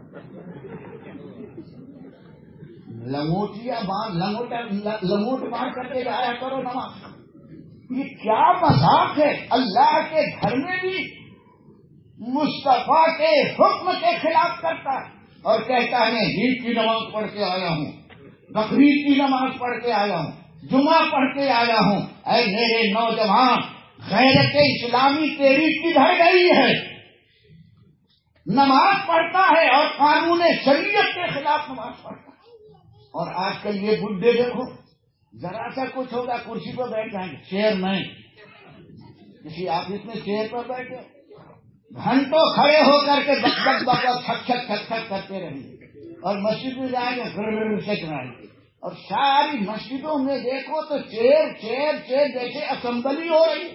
لنگوٹیا باندھ لنگوٹ لنگوٹ باندھ کر کے جایا کرو نماز. یہ کیا مذاق ہے؟ اللہ کے گھر میں بھی مصطفیٰ کے حکم کے خلاف کرتا ہے اور کہتا ہے میں عید کی نماز پڑھ کے آیا ہوں, بقرعید کی نماز پڑھ کے آیا ہوں, جمعہ پڑھ کے آیا ہوں. اے میرے نوجوان, غیرت اسلامی تیری کدھر گئی ہے؟ نماز پڑھتا ہے اور قانون شریعت کے خلاف نماز پڑھتا ہے. اور آج کل یہ بڈھے دیکھو, ذرا سا کچھ ہوگا کرسی پر بیٹھ جائیں گے. چیئرمین کسی آفس میں چیئر پر بیٹھے گھنٹوں کھڑے ہو کر کے بک بک بک چھک چھک چھک چھک کرتے رہیں گے, اور مسجد میں جائیں گے پھر رہیں گے. اور ساری مسجدوں میں دیکھو تو چیئر چیئر چیئر جیسے اسمبلی ہو رہی.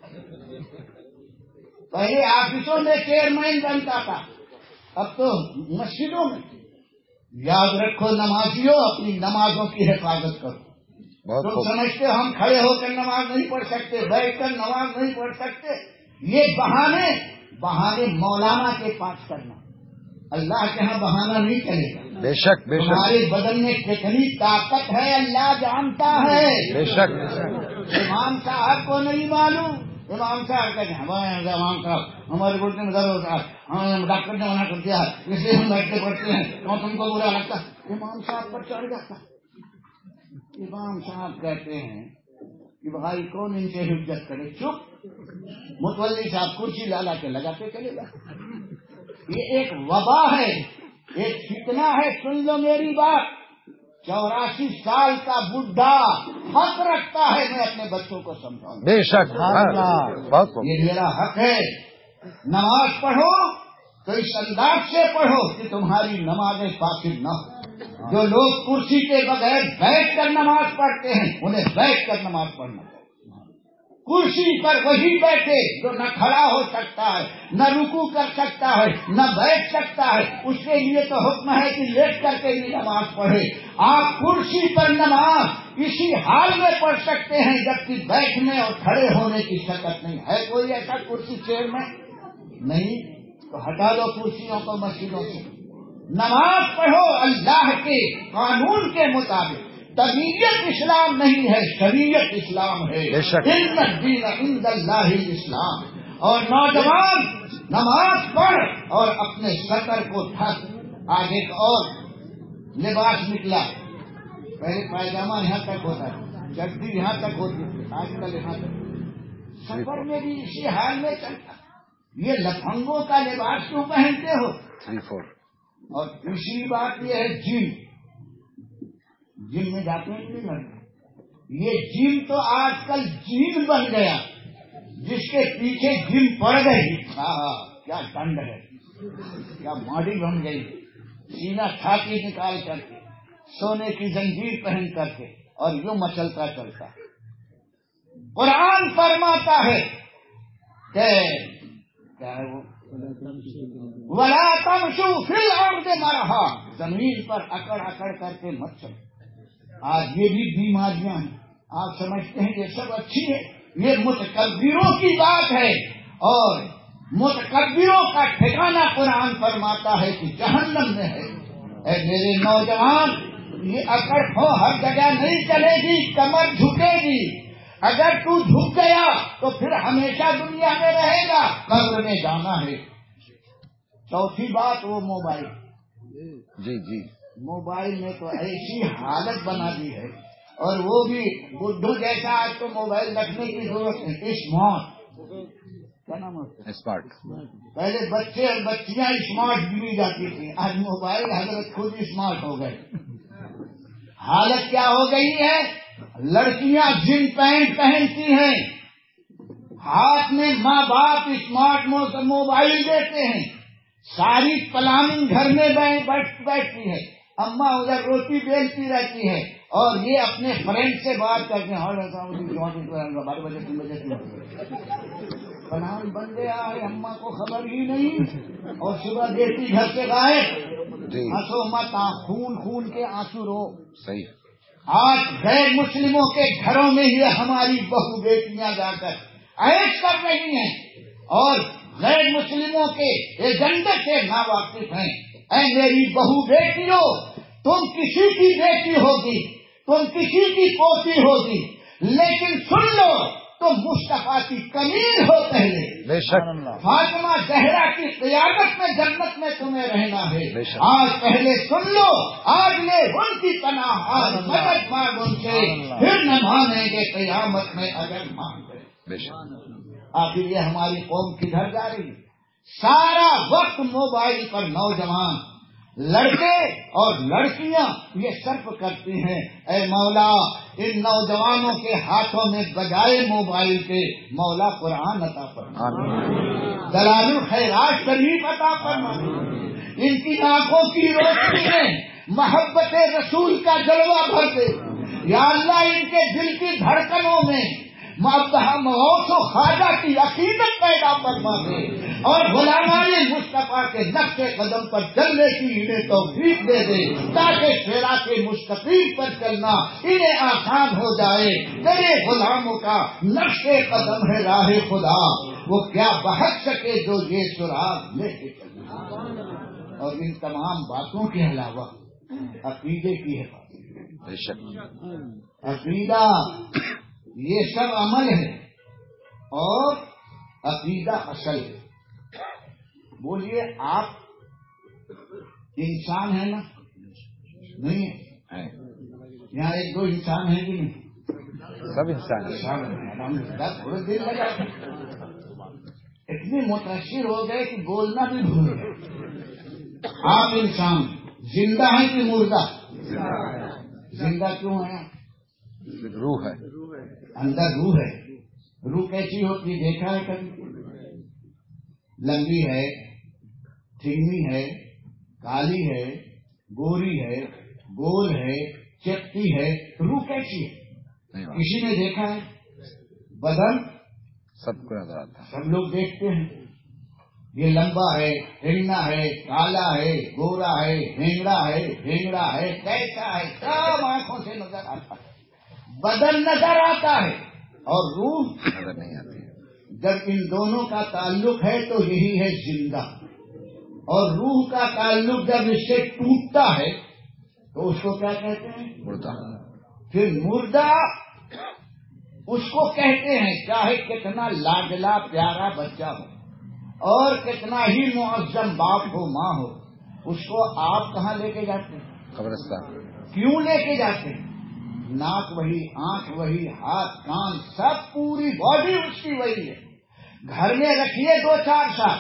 پہلے آفسوں میں چیئرمین بنتا تھا, اب تو مسجدوں میں. یاد رکھو نمازیوں, اپنی نمازوں کی حفاظت کرو. تم سمجھتے ہم کھڑے ہو کر نماز نہیں پڑھ سکتے, بیٹھ کر نماز نہیں پڑھ سکتے. یہ بہانے بہانے مولانا کے پاس کرنا, اللہ کے ہاں بہانہ نہیں چلے گا. بے شک بے شک. ہمارے بدن میں کتنی طاقت ہے اللہ جانتا ہے. بے شک. امام صاحب کو نہیں معلوم. امام صاحب کہتے ہیں ہمارے امام صاحب ہمارے گھٹنے میں درد ہوتا ہے, ہمیں ڈاکٹر نے منع کر دیا اس لیے ہم بیٹھتے پڑھتے ہیں اور تم کو برا لگتا. امام صاحب پر چڑھ جاتا. امام صاحب کہتے ہیں کہ بھائی کون ان سے حجت کرے, چپ. متولی صاحب کرسی لالا کے لگاتے چلے گا. یہ ایک وبا ہے, ایک فتنہ ہے. سن لو میری بات, چوراسی سال کا بڈھا حق رکھتا ہے میں اپنے بچوں کو سمجھاؤں. بے شک یہ میرا حق ہے. نماز پڑھو تو اس انداز سے پڑھو کہ تمہاری نمازیں فاسد نہ ہو. جو لوگ کرسی کے بغیر بیٹھ کر نماز پڑھتے ہیں انہیں بیٹھ کر نماز پڑھنا چاہیے. کرسی پر وہی بیٹھے جو نہ کھڑا ہو سکتا ہے, نہ رکوع کر سکتا ہے, نہ بیٹھ سکتا ہے. اس کے لیے تو حکم ہے کہ لیٹ کر کے بھی نماز پڑھے. آپ کرسی پر نماز اسی حال میں پڑھ سکتے ہیں جبکہ بیٹھنے اور کھڑے ہونے کی شکت نہیں ہے. کوئی ایسا کرسی چیئر میں نہیں تو ہٹا دو کرسیوں کو مسجدوں سے. نماز پڑھو اللہ کے قانون کے مطابق. طبیعت اسلام نہیں ہے, شریعت اسلام ہے. ان الدین عند اللہ الاسلام. اور نوجوان نماز پڑھ اور اپنے سطر کو ڈھک. آگے کا اور لباس نکلا, پہلے پائجامہ یہاں تک ہوتا ہے, جلدی یہاں تک ہوتی تھی، آج کل یہاں تک سفر میں بھی اسی حال میں چلتا. یہ لفنگوں کا لباس کیوں پہنتے ہو؟ Three four. اور تیسری بات یہ ہے جم. جم میں جاتے ہیں نہیں لڑتے. یہ جم تو آج کل جم بن گیا، جس کے پیچھے جم پڑ گئی. ہاں کیا ٹنڈ ہے، کیا باڈی بن گئی، سینہ چھاتی نکال کر کے، سونے کی زنجیر پہن کر کے، اور یوں مچلتا چلتا. قرآن فرماتا ہے کہ کیا ہے وہ، وَلَا تَمْشُوا فِي الْأَرْضِ مَرَحًا، زمین پر اکڑ اکڑ کر کے مت چلو. آج یہ بھی بیماریاں ہیں. آپ سمجھتے ہیں یہ سب اچھی ہے، یہ متکبروں کی بات ہے، اور متکبروں کا ٹھکانہ قرآن فرماتا ہے کہ جہنم میں ہے. اے میرے نوجوان، یہ اکڑ کھو ہر جگہ نہیں چلے گی، کمر جھکے گی. اگر تو جھک گیا تو پھر ہمیشہ دنیا میں رہے گا، قبر میں جانا ہے. چوتھی بات وہ موبائل. جی جی موبائل نے تو ایسی حالت بنا دی ہے، اور وہ بھی بڈھو جیسا. آج تو موبائل رکھنے کی ضرورت ہے. اسمارٹ کیا نام ہے؟ اسمارٹ. پہلے بچے اور بچیاں اسمارٹ گنی جاتی تھی، آج موبائل حضرت خود اسمارٹ ہو گئے. حالت کیا ہو گئی ہے؟ لڑکیاں جن پینٹ پہنتی ہیں، ہاتھ میں ماں باپ اسمارٹ موبائل دیتے ہیں، ساری پلاننگ گھر میں بیٹھتی ہے. اماں ادھر روٹی بیلتی رہتی ہے، اور یہ اپنے فرینڈ سے بات کرتے ہیں. بارہ بجے تین بجے تین بجے پلان بن گیا ہے، اماں کو خبر ہی نہیں، اور صبح دیکھتی گھر سے غائب. ہنسو مت، خون خون کے آنسو رو. صحیح. آج غیر مسلموں کے گھروں میں ہی ہماری بہو بیٹیاں جا کر عیش کر رہی ہیں، اور غیر مسلموں کے ایجنڈے سے ناواقف ہیں. اے میری بہو بیٹیوں، تم کسی کی بیٹی ہوگی، تم کسی کی پوتی ہوگی، لیکن سن لو تم مصطفیٰ کی کمین ہو. پہلے بے شک فاطمہ زہرا کی قیادت میں جنت میں تمہیں رہنا ہے. آج پہلے سن لو، آج لے ان کی پناہ، آج مدد مانگ ان سے، پھر نہ مانیں گے قیامت میں اگر مانگے. بے شک. آخر یہ ہماری قوم کدھر جا رہی ہے؟ سارا وقت موبائل پر نوجوان، لڑکے اور لڑکیاں یہ صرف کرتی ہیں. اے مولا، ان نوجوانوں کے ہاتھوں میں بجائے موبائل کے مولا قرآن عطا فرما، دلال الخیرات شریف عطا فرما. ان کی آنکھوں کی روشنی میں محبت رسول کا جلوہ بھر دے. یا اللہ، ان کے دل کی دھڑکنوں میں غوث و خواجہ کی عقیدت پیدا فرما دے، اور غلامان مصطفیٰ کے نقش قدم پر چلنے کی انہیں توفیق دے دے، تاکہ صراط مستقیم پر چلنا انہیں آسان ہو جائے. تیرے غلاموں کا نقش قدم ہے راہ خدا، وہ کیا بہت سکے جو یہ سراغ لے کے چلے. اور ان تمام باتوں کے علاوہ عقیدے کی حفاظت. بے شک. عقیدہ یہ سب عمل ہے، اور عقیدہ اصل ہے. بولیے، آپ انسان ہیں نا؟ نہیں ہے؟ یہاں ایک دو انسان ہیں کہ نہیں؟ سب انسان ہیں. تھوڑے دن لگا، اتنے متاثر ہو گئے کہ بولنا بھی بھول گئے. آپ انسان زندہ ہیں کہ مردہ؟ زندہ کیوں ہے؟ روح ہے، اندر روح ہے. روح کیسی ہوتی ہے دیکھا ہے کبھی؟ لمبی ہے، ٹھنگی ہے، کالی ہے، گوری ہے، گول ہے، چپٹی ہے. روح کیسی ہے؟ کسی نے دیکھا ہے؟ بدن سب کو نظر آتا ہے، سب لوگ دیکھتے ہیں. یہ لمبا ہے، ٹھنگا ہے، کالا ہے، گورا ہے، ڈھینگڑا ہے، ڈھینگڑا ہے، کیسا ہے، سب آنکھوں سے نظر آتا ہے. بدن نظر آتا ہے، اور روح نظر نہیں آتی. جب ان دونوں کا تعلق ہے تو یہی ہے زندہ. اور روح کا تعلق جب اس سے ٹوٹتا ہے تو اس کو کیا کہتے ہیں؟ مردہ. پھر مردہ اس کو کہتے ہیں چاہے کتنا لاڈلا پیارا بچہ ہو، اور کتنا ہی معظم باپ ہو، ماں ہو، اس کو آپ کہاں لے کے جاتے ہیں؟ قبرستان. کیوں لے کے جاتے ہیں؟ ناک وہی، آنکھ وہی، ہاتھ کان سب پوری باڈی اس کی وہی ہے. گھر میں رکھیے دو چار سال.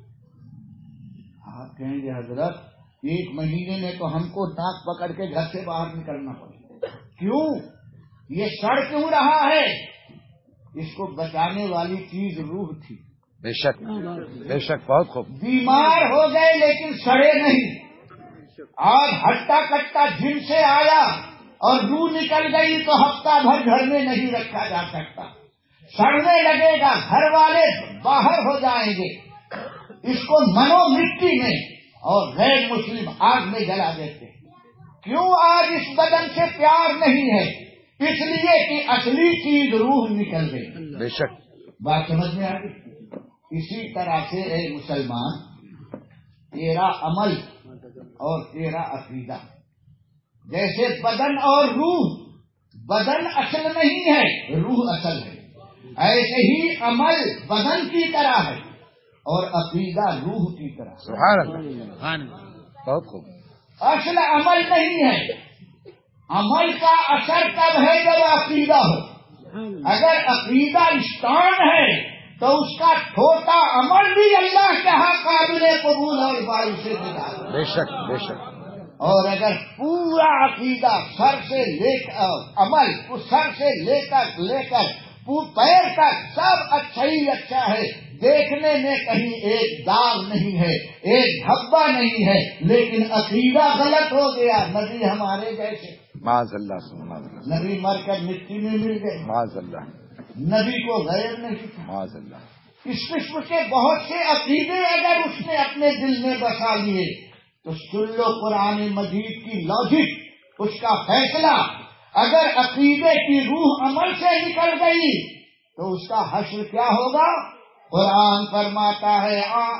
آپ کہیں گے حضرت ایک مہینے میں تو ہم کو ناک پکڑ کے گھر سے باہر نکلنا پڑے. کیوں؟ یہ سڑ کیوں رہا ہے؟ اس کو بچانے والی چیز روح تھی. بے شک بے شک بہت خوب. بیمار ہو گئے لیکن سڑے نہیں. اور ہٹا کٹا جن سے آیا اور روح نکل گئی تو ہفتہ بھر گھر میں نہیں رکھا جا سکتا. سڑنے لگے گا، گھر والے باہر ہو جائیں گے. اس کو منو مٹی میں اور غیر مسلم آگ میں جلا دیتے. کیوں آج اس بدن سے پیار نہیں ہے؟ اس لیے کہ اصلی چیز روح نکل گئی. بے شک بات سمجھ میں آ گئی. اسی طرح سے اے مسلمان، تیرا عمل اور تیرا عقیدہ جیسے بدن اور روح، بدن اصل نہیں ہے، روح اصل ہے. ایسے ہی عمل بدن کی طرح ہے اور عقیدہ روح کی طرح. سبحان اللہ، بہت خوب. اصل عمل نہیں ہے. عمل کا اثر کب ہے؟ جب عقیدہ ہو. اگر عقیدہ اسٹرانگ ہے تو اس کا چھوٹا عمل بھی اللہ کے ہاں قابل قبول اور باعث نجات. بے شک بے شک. اور اگر پورا عقیدہ سر سے لے کر، عمل سر سے لے کر لے کر پیر تک سب اچھا ہی اچھا ہے، دیکھنے میں کہیں ایک داغ نہیں ہے، ایک دھبا نہیں ہے، لیکن عقیدہ غلط ہو گیا. نبی ہمارے جیسے معاذ اللہ سبحان اللہ. نبی مر کر مٹی میں مل گئے. معاذ اللہ. نبی کو غیر نہیں تھا. معاذ اللہ. اس قسم کے بہت سے عقیدے اگر اس نے اپنے دل میں بسا لیے تو سن لو قرآن مجید کی لاجک، اس کا فیصلہ. اگر عقیدے کی روح عمل سے نکل گئی تو اس کا حشر کیا ہوگا؟ قرآن فرماتا ہے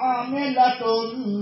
عاملۃن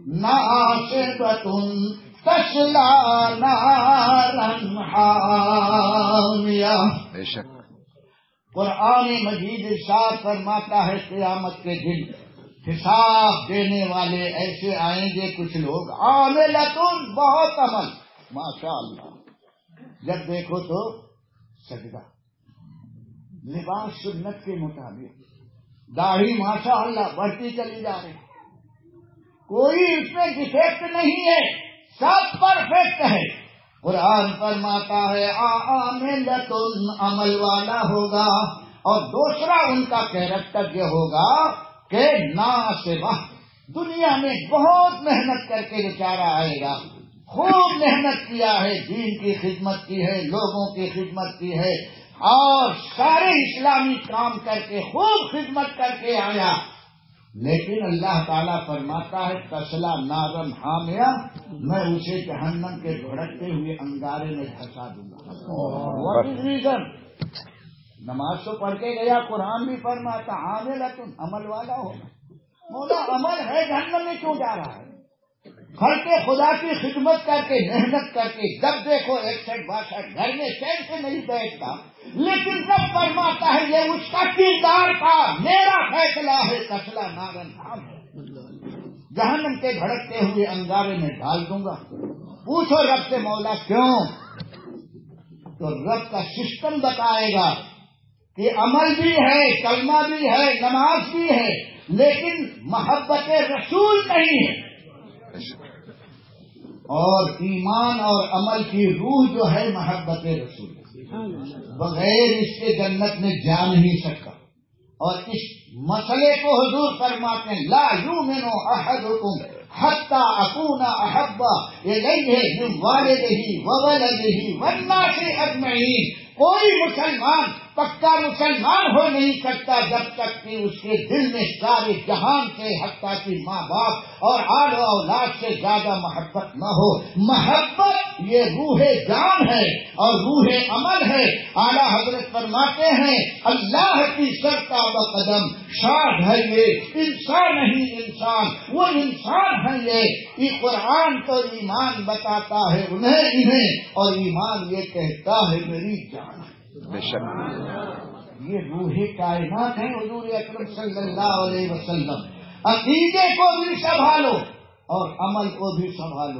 ناصبۃ تصلی نارا حامیہ. بے شک. قرآن مجید ارشاد فرماتا ہے قیامت کے دن حساب دینے والے ایسے آئیں گے کچھ لوگ عاملۃن، بہت عمل ماشاء اللہ. جب دیکھو تو سجدہ، لباس سنت کے مطابق، داڑھی ماشاء اللہ بڑھتی چلی جا رہی، کوئی اس میں ڈیفیکٹ نہیں ہے، سب پرفیکٹ ہے. قرآن فرماتا ہے عاملۃن، عمل والا ہوگا. اور دوسرا ان کا کیریکٹر یہ ہوگا کہ ناصبہ، دنیا میں بہت محنت کر کے بیچارہ آئے گا، خوب محنت کیا ہے، دین کی خدمت کی ہے، لوگوں کی خدمت کی ہے، اور سارے اسلامی کام کر کے خوب خدمت کر کے آیا. لیکن اللہ تعالیٰ فرماتا ہے تصلی نارن حامیہ، میں اسے جہنم کے بھڑکتے ہوئے انگارے میں دھسا دوں گا. What is reason? نماز تو پڑھ کے گیا، قرآن بھی فرماتا عاملۃن، عمل والا ہوگا. مولا عمل ہے، جہنم میں کیوں جا رہا ہے؟ خلق خدا کی خدمت کر کے، محنت کر کے، جب دیکھو اکسٹھ باسٹھ گھر میں چین سے نہیں بیٹھتا، لیکن جب فرماتا ہے یہ اس کا کردار تھا، میرا فیصلہ ہے تصلی نارن حامیہ، جہنم کے بھڑکتے ہوئے انگارے میں ڈال دوں گا. پوچھو رب سے مولا کیوں؟ تو رب کا سسٹم بتائے گا کہ عمل بھی ہے، کلمہ بھی ہے، نماز بھی ہے، لیکن محبت رسول نہیں ہے. اور ایمان اور عمل کی روح جو ہے محبت رسول، بغیر اس کے جنت میں جا نہیں سکتا. اور اس مسئلے کو حضور فرماتے ہیں لا یؤمن احدکم حتی اکون احب الیہ من والدہ وولدہ والناس اجمعین. کوئی مسلمان پکا مسلمان ہو نہیں سکتا جب تک کہ اس کے دل میں سارے جہان سے حتیٰ کہ ماں باپ اور آل و اولاد سے زیادہ محبت نہ ہو. محبت یہ روح جان ہے اور روح عمل ہے. اعلیٰ حضرت فرماتے ہیں اللہ کی سرتا و قدم شاد ہے یہ انسان نہیں انسان، وہ انسان ہے یہ. یہ قرآن تو ایمان بتاتا ہے انہیں انہیں، اور ایمان یہ کہتا ہے میری جان. بے شک یہ روح کائنات ہے حضور اکرم صلی اللہ علیہ وسلم. عقیدے کو بھی سنبھالو اور عمل کو بھی سنبھالو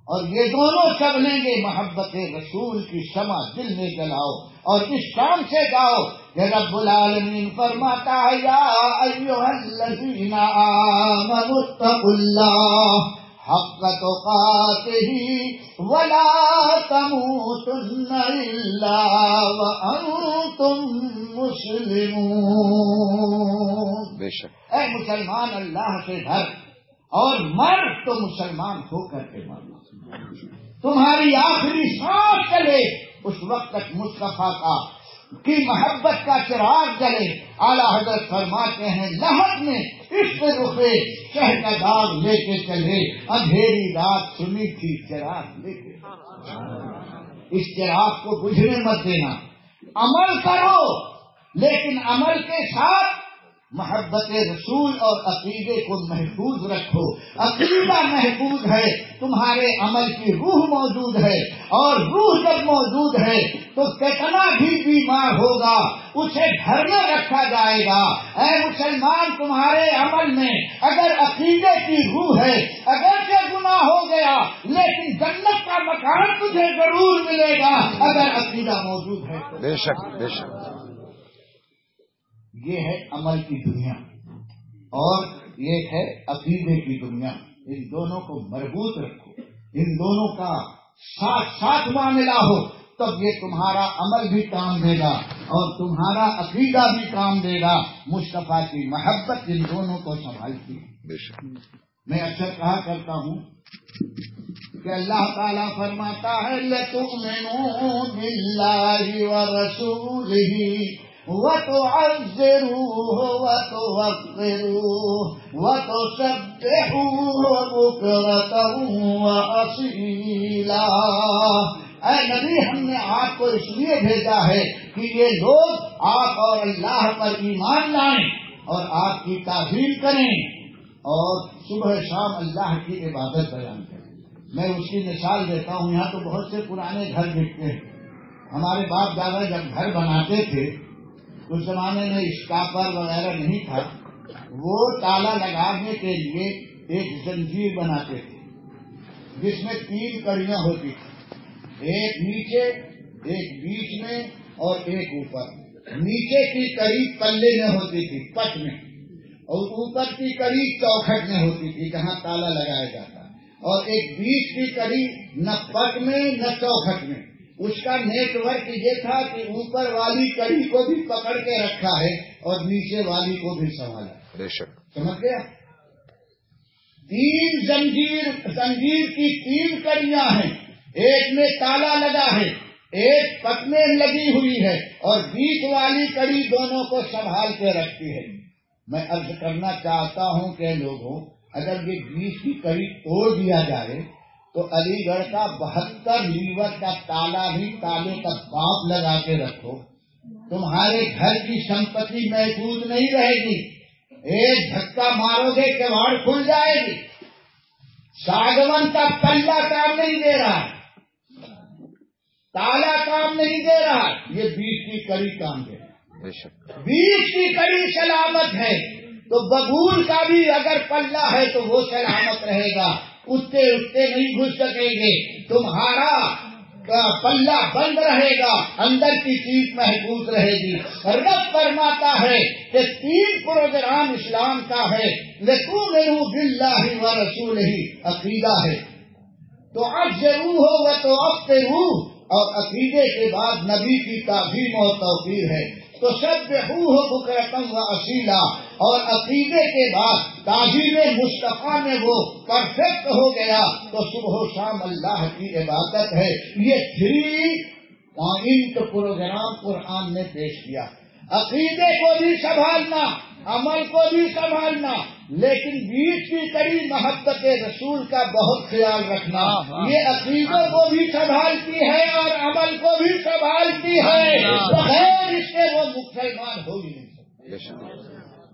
اور یہ دونوں چلیں گے محبت رسول کی شمع دل میں جلاؤ اور اس کام سے جاؤ کہ رب العالمین فرماتا ہے یا ایھا الذین آمنوا اتقوا اللہ حق تقاتہ ولا تموتن الا وانتم مسلمون. بے شک اے مسلمان اللہ سے ڈر اور مر تو مسلمان ہو کر کے مرنا. تمہاری آخری سانس چلے اس وقت تک مصطفیٰ کا کی محبت کا چراغ جلے. اعلیٰ حضرت فرماتے ہیں لہب میں اس رخے شہ کا داغ لے کے چلے اندھیری رات سنی تھی چراغ لے کے. اس چراغ کو بجھنے مت دینا. عمل کرو لیکن عمل کے ساتھ محبت رسول اور عقیدے کو محفوظ رکھو. عقیدہ محفوظ ہے تمہارے عمل کی روح موجود ہے اور روح جب موجود ہے تو کتنا بھی بیمار ہوگا اسے گھر میں رکھا جائے گا. اے مسلمان تمہارے عمل میں اگر عقیدے کی روح ہے اگرچہ گناہ ہو گیا لیکن جنت کا مکان تجھے ضرور ملے گا اگر عقیدہ موجود ہے. بے شک بے شک. یہ ہے عمل کی دنیا اور یہ ہے عقیدے کی دنیا. ان دونوں کو مربوط رکھو, ان دونوں کا ساتھ ساتھ معاملہ ہو تب یہ تمہارا عمل بھی کام دے گا اور تمہارا عقیدہ بھی کام دے گا. مصطفیٰ کی محبت ان دونوں کو سنبھالتی ہے. میں اکثر کہا کرتا ہوں کہ اللہ تعالیٰ فرماتا ہے لَتُؤْمِنُوا بِاللَّهِ وَرَسُولِهِ وَتُعَزِّرُوهُ وَتُوَقِّرُوهُ وَتُسَبِّحُوهُ بُكْرَةً وَأَصِيلًا. اے نبی ہم نے آپ کو اس لیے بھیجا ہے کہ یہ لوگ آپ اور اللہ پر ایمان لائیں اور آپ کی تعظیم کریں اور صبح شام اللہ کی عبادت بیان کریں. میں اس کی مثال دیتا ہوں. یہاں تو بہت سے پرانے گھر دکھتے ہیں. ہمارے باپ دادا جب گھر بناتے تھے اس زمانے میں اسکاپر وغیرہ نہیں تھا. وہ تالا لگانے کے لیے ایک زنجیر بناتے تھے جس میں تین کڑیاں ہوتی تھیں, ایک نیچے ایک بیچ میں اور ایک اوپر. نیچے کی کڑی پلے میں ہوتی تھی پٹ میں اور اوپر کی کڑی چوکھٹ میں ہوتی تھی جہاں تالا لگایا جاتا, اور ایک بیچ کی کڑی نہ پٹ میں نہ چوکھٹ میں. اس کا نیٹ ورک یہ تھا کہ اوپر والی کڑی کو بھی پکڑ کے رکھا ہے اور نیچے والی کو بھی سنبھالا. بے شک سمجھ گیا. تین زنجیر زنجیر کی تین کڑیاں ہیں, ایک میں تالا لگا ہے ایک پٹ میں لگی ہوئی ہے اور بیچ والی کڑی دونوں کو سنبھال کے رکھتی ہے. میں عرض کرنا چاہتا ہوں کہ لوگوں اگر یہ بیچ کی کڑی توڑ دیا جائے تو علی گڑھ کا بہتر لیور کا تالا بھی تالے کا باپ لگا کے رکھو, تمہارے گھر کی سمپتی محفوظ نہیں رہے گی. ایک دھکا مارو گے کواڑ کھل جائے گی. ساگون کا پلہ کام نہیں دے رہا, تالا کام نہیں دے رہا, یہ بیچ کی کڑی کام دے رہا. بیچ کی کڑی سلامت ہے تو ببول کا بھی اگر پلہ ہے تو وہ سلامت رہے گا. اٹھتے اٹھتے نہیں گھس سکیں گے. تمہارا پلہ بند رہے گا, اندر کی چیز محفوظ رہے گی. رب فرماتا ہے کہ تین پروگرام اسلام کا ہے. لَتُؤْمِنُوا بِاللَّهِ وَرَسُولِهِ عقیدہ ہے تو عَزِّرُوهُ وَتُوَقِّرُوهُ, اور عقیدے کے بعد نبی کی تعظیم اور توقیر ہے. تو سبحوہ بکرۃ وأصیلا, اور عقیدے کے بعد تعظیم مصطفیٰ میں وہ پرفیکٹ ہو گیا تو صبح و شام اللہ کی عبادت ہے. یہ تھری پوائنٹ پروگرام قرآن نے پیش کیا. عقیدے کو بھی سنبھالنا, عمل کو بھی سنبھالنا, لیکن بیچ کی کڑی محبت رسول کا بہت خیال رکھنا. یہ عقیدوں کو بھی سنبھالتی ہے اور عمل کو بھی سنبھالتی ہے. بغیر اس کے وہ مسلمان ہو ہی نہیں سکتے.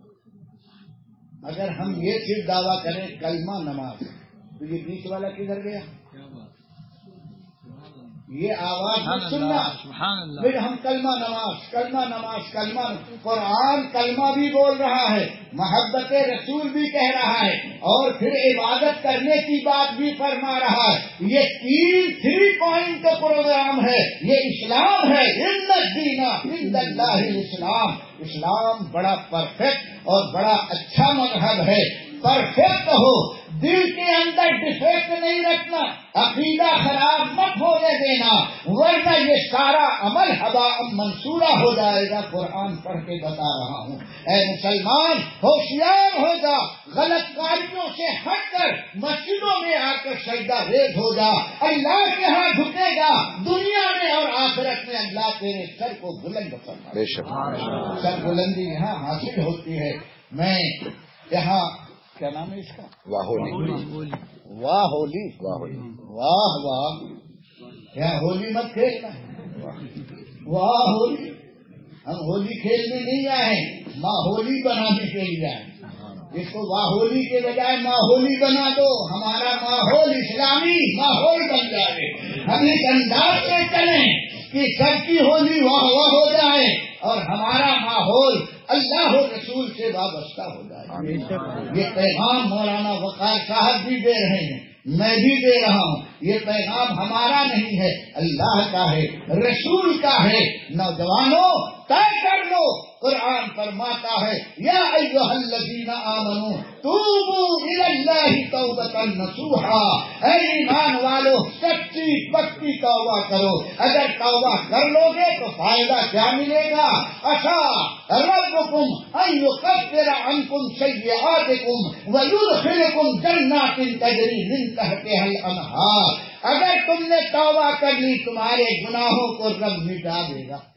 اگر ہم یہ صرف دعویٰ کریں کلمہ نماز تو یہ بیچ والا کدھر گیا؟ یہ آواز مت سننا پھر ہم کلمہ نماز کلمہ نماز کلمہ قرآن کلمہ بھی بول رہا ہے، محبت رسول بھی کہہ رہا ہے، اور پھر عبادت کرنے کی بات بھی فرما رہا ہے۔ یہ تین تھری پوائنٹ کا پروگرام ہے، یہ اسلام ہے۔ ان الدین عند اللہ الاسلام، اسلام بڑا پرفیکٹ اور بڑا اچھا مذہب ہے۔ پرفیکٹ ہو، دل کے اندر ڈیفیکٹ نہیں رکھنا، عقیدہ خراب مت ہونے دینا، ورنہ یہ سارا عمل ہوا منصورہ ہو جائے گا۔ قرآن پڑھ کے بتا رہا ہوں، اے مسلمان ہوشیار ہو جا، غلط کاریوں سے ہٹ کر مسجدوں میں آ کر سجدہ ریز ہو جا، اللہ کے ہاں جھکے گا، دنیا میں اور آخرت میں اللہ تیرے سر کو بلند کرنا۔ بے شک سر بلندی یہاں حاصل ہوتی ہے۔ میں یہاں کیا نام ہے اس کا؟ واہ ہولی، واہ ہولی، واہ ہولی، واہ واہ، کیا ہولی مت کھیلنا، واہ ہولی۔ ہم ہولی کھیلنے نہیں آئے، ماحولی بنانے کے لیے آئے۔ اس کو واہ ہولی کے بجائے ماحولی بنا دو، ہمارا ماحول اسلامی ماحول بن جائے۔ ہم اس انداز سے چلیں کہ سب کی ہولی واہ واہ ہو جائے اور ہمارا ماحول اللہ و رسول سے وابستہ ہو جائے۔ یہ پیغام مولانا وقار صاحب بھی دے رہے ہیں، میں بھی دے رہا ہوں۔ یہ پیغام ہمارا نہیں ہے، اللہ کا ہے، رسول کا ہے۔ نوجوانوں طے کر لو، قرآن فرماتا ہے یا ایھا الذین آمنوا توبوا الی اللہ توبۃ نصوحا، اے ایمان والو سچی پکی توبہ کرو۔ اگر توبہ کر لو گے تو فائدہ کیا ملے گا؟ عسیٰ ربکم ان یکفر عنکم سیئاتکم ویدخلکم جنات تجری من تحتها الانہار۔ اگر تم نے توبہ کر لی تمہارے گناہوں کو رب مٹا دے گا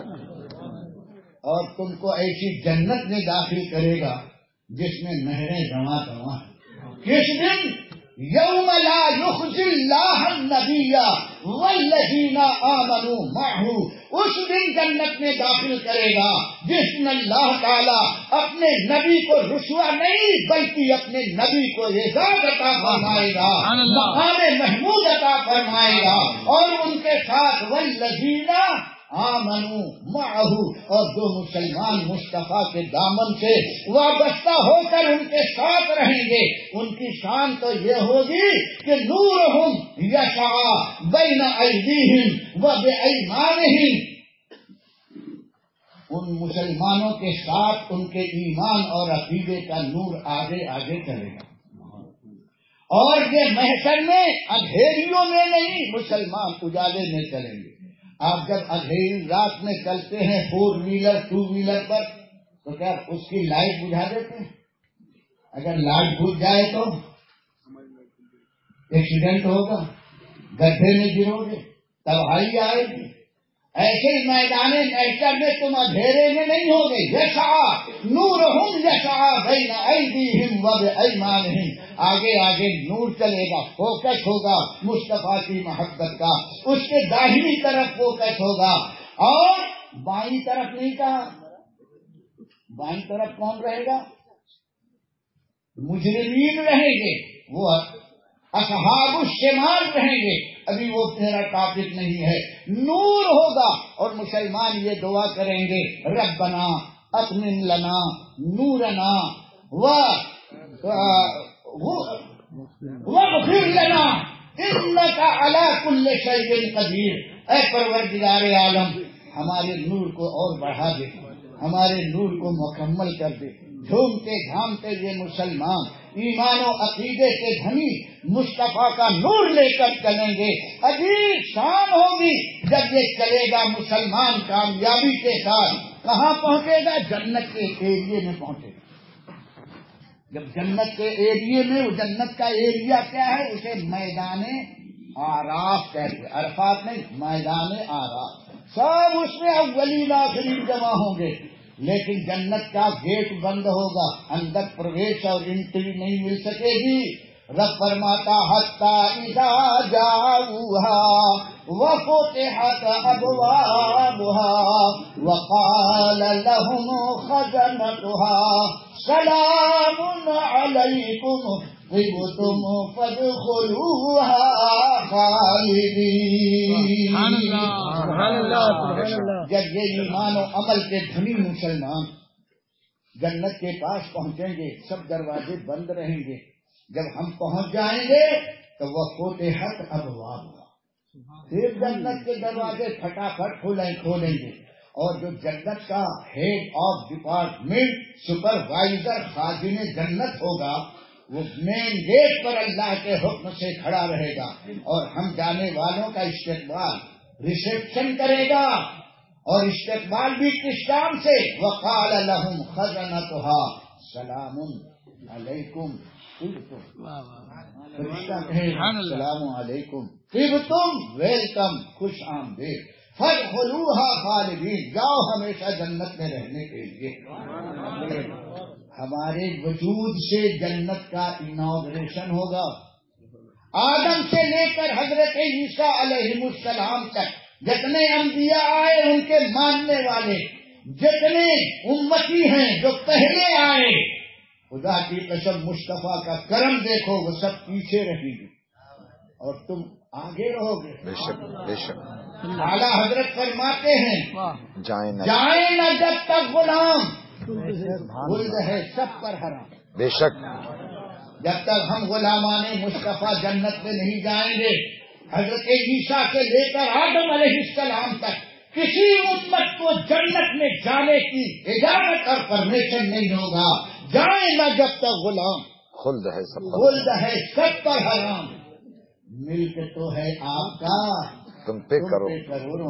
اور تم کو ایسی جنت میں داخل کرے گا جس میں نہریں رواں رواں۔ کس دن؟ یوم لا یخزی اللہ النبی والذین آمنوا معہ، اس دن جنت میں داخل کرے گا جس میں اللہ تعالیٰ اپنے نبی کو رسوا نہیں بلکہ اپنے نبی کو اعزاز عطا فرمائے گا، مقام محمود عطا فرمائے گا، اور ان کے ساتھ والذین آمنوا معہ، اور جو مسلمان مصطفیٰ کے دامن سے وابستہ ہو کر ان کے ساتھ رہیں گے، ان کی شان تو یہ ہوگی کہ نورہم یسعی بین ایدیہم وبایمانہم، ان مسلمانوں کے ساتھ ان کے ایمان اور عقیدے کا نور آگے آگے چلے گا، اور یہ محشر میں اندھیریوں میں نہیں، مسلمان اجالے میں چلیں گے۔ آپ جب اندھیری رات میں چلتے ہیں فور ویلر ٹو ویلر پر تو کیا اس کی لائٹ بجھا دیتے ہیں؟ اگر لائٹ بجھ جائے تو ایکسیڈنٹ ہوگا، گڈھے میں گرو گے، تباہی آئے گی۔ ایسے ہی میدان محشر میں تم اندھیرے میں نہیں ہوگے، یسعی نورہم یسعی بین ایدیہم وبایمانہم، آگے آگے نور چلے گا، فوکس ہوگا مصطفیٰ کی محبت کا، اس کے داہنی طرف فوکس ہوگا، اور بائیں طرف نہیں کہا، بائیں طرف کون رہے گا؟ مجرمین رہیں گے، وہ اصحاب الشمال رہیں گے۔ ابھی وہ میرا ٹاپک نہیں ہے۔ نور ہوگا اور مسلمان یہ دعا کریں گے ربنا اتمم لنا نورنا واغفر لنا انک علی کل شیء قدیر۔ اے پروردگار عالم، ہمارے نور کو اور بڑھا دے، ہمارے نور کو مکمل کر دے۔ جھومتے جھامتے یہ مسلمان ایمان و عقیدے کے دھنی مصطفیٰ کا نور لے کر چلیں گے۔ عجیب شان ہوگی جب یہ چلے گا مسلمان کامیابی کے ساتھ۔ کہاں پہنچے گا؟ جنت کے ایریے میں پہنچے گا۔ جب جنت کے ایریے میں، جنت کا ایریا کیا ہے؟ اسے میدان آراف کہتے ہیں، عرفات نہیں، میدان آراف۔ سب اس میں اولین آخرین جمع ہوں گے، لیکن جنت کا گیٹ بند ہوگا، اندر پرویش اور انٹری نہیں مل سکے گی۔ رب فرماتا حتی اذا جاؤها وفتحت ابوابها وقال لهم خزنتها سلام علیکم طبتم فادخلوها خالدین۔ جب یہ ایمان و عمل کے دھنی مسلمان جنت کے پاس پہنچیں گے سب دروازے بند رہیں گے، جب ہم پہنچ جائیں گے تو وہ فتحت ابواب ہوگا، پھر جنت کے دروازے پھٹافٹ کھولیں کھولیں گے، اور جو جنت کا ہیڈ آف ڈپارٹمنٹ سپروائزر خازن جنت ہوگا وہ مین گیٹ پر اللہ کے حکم سے کھڑا رہے گا اور ہم جانے والوں کا استقبال ریسپشن کرے گا، اور استقبال بھی کس کام سے؟ وقال لهم خزنتها سلام علیکم فرشتہ کہے السلام علیکم طبتم ویلکم، خوش آمدید، فادخلوها خالدین، جاؤ ہمیشہ جنت میں رہنے کے لیے۔ ہمارے وجود سے جنت کا انوگریشن ہوگا، آدم سے لے کر حضرت عیسیٰ علیہ السلام تک جتنے انبیاء آئے ان کے ماننے والے، جتنے امتی ہیں جو پہلے آئے، خدا کی قسم مصطفیٰ کا کرم دیکھو وہ سب پیچھے رہیں گے اور تم آگے رہو گے۔ بے شک بے شک اعلیٰ حضرت فرماتے ہیں جائیں نہ جائیں نہ جب تک غلام ولد ہے سب پر حرام۔ بے شک جب تک ہم غلامان مصطفیٰ جنت میں نہیں جائیں گے، حضرت عیسیٰ سے لے کر آدم علیہ السلام تک کسی امت کو جنت میں جانے کی اجازت اور پرمیشن نہیں ہوگا۔ جائیں نہ جب تک غلام خلد ہے سب پر خلد ہے سب پر حرام۔ ملک تو ہے آپ کا تم پہ کرو کروڑوں،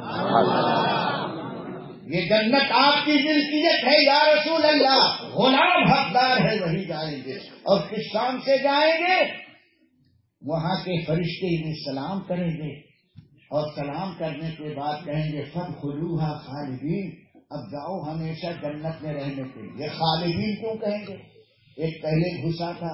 یہ جنت آپ کی ملکیت ہے یا رسول اللہ، غلام حقدار ہے وہی جائیں گے۔ اور کس کام سے جائیں گے؟ وہاں کے فرشتے انہیں سلام کریں گے اور سلام کرنے کے بعد کہیں گے فادخلوها خالدین، اب جاؤ ہمیشہ جنت میں رہنے کے لیے۔ خالدین کیوں کہیں گے؟ ایک پہلے گھسا تھا،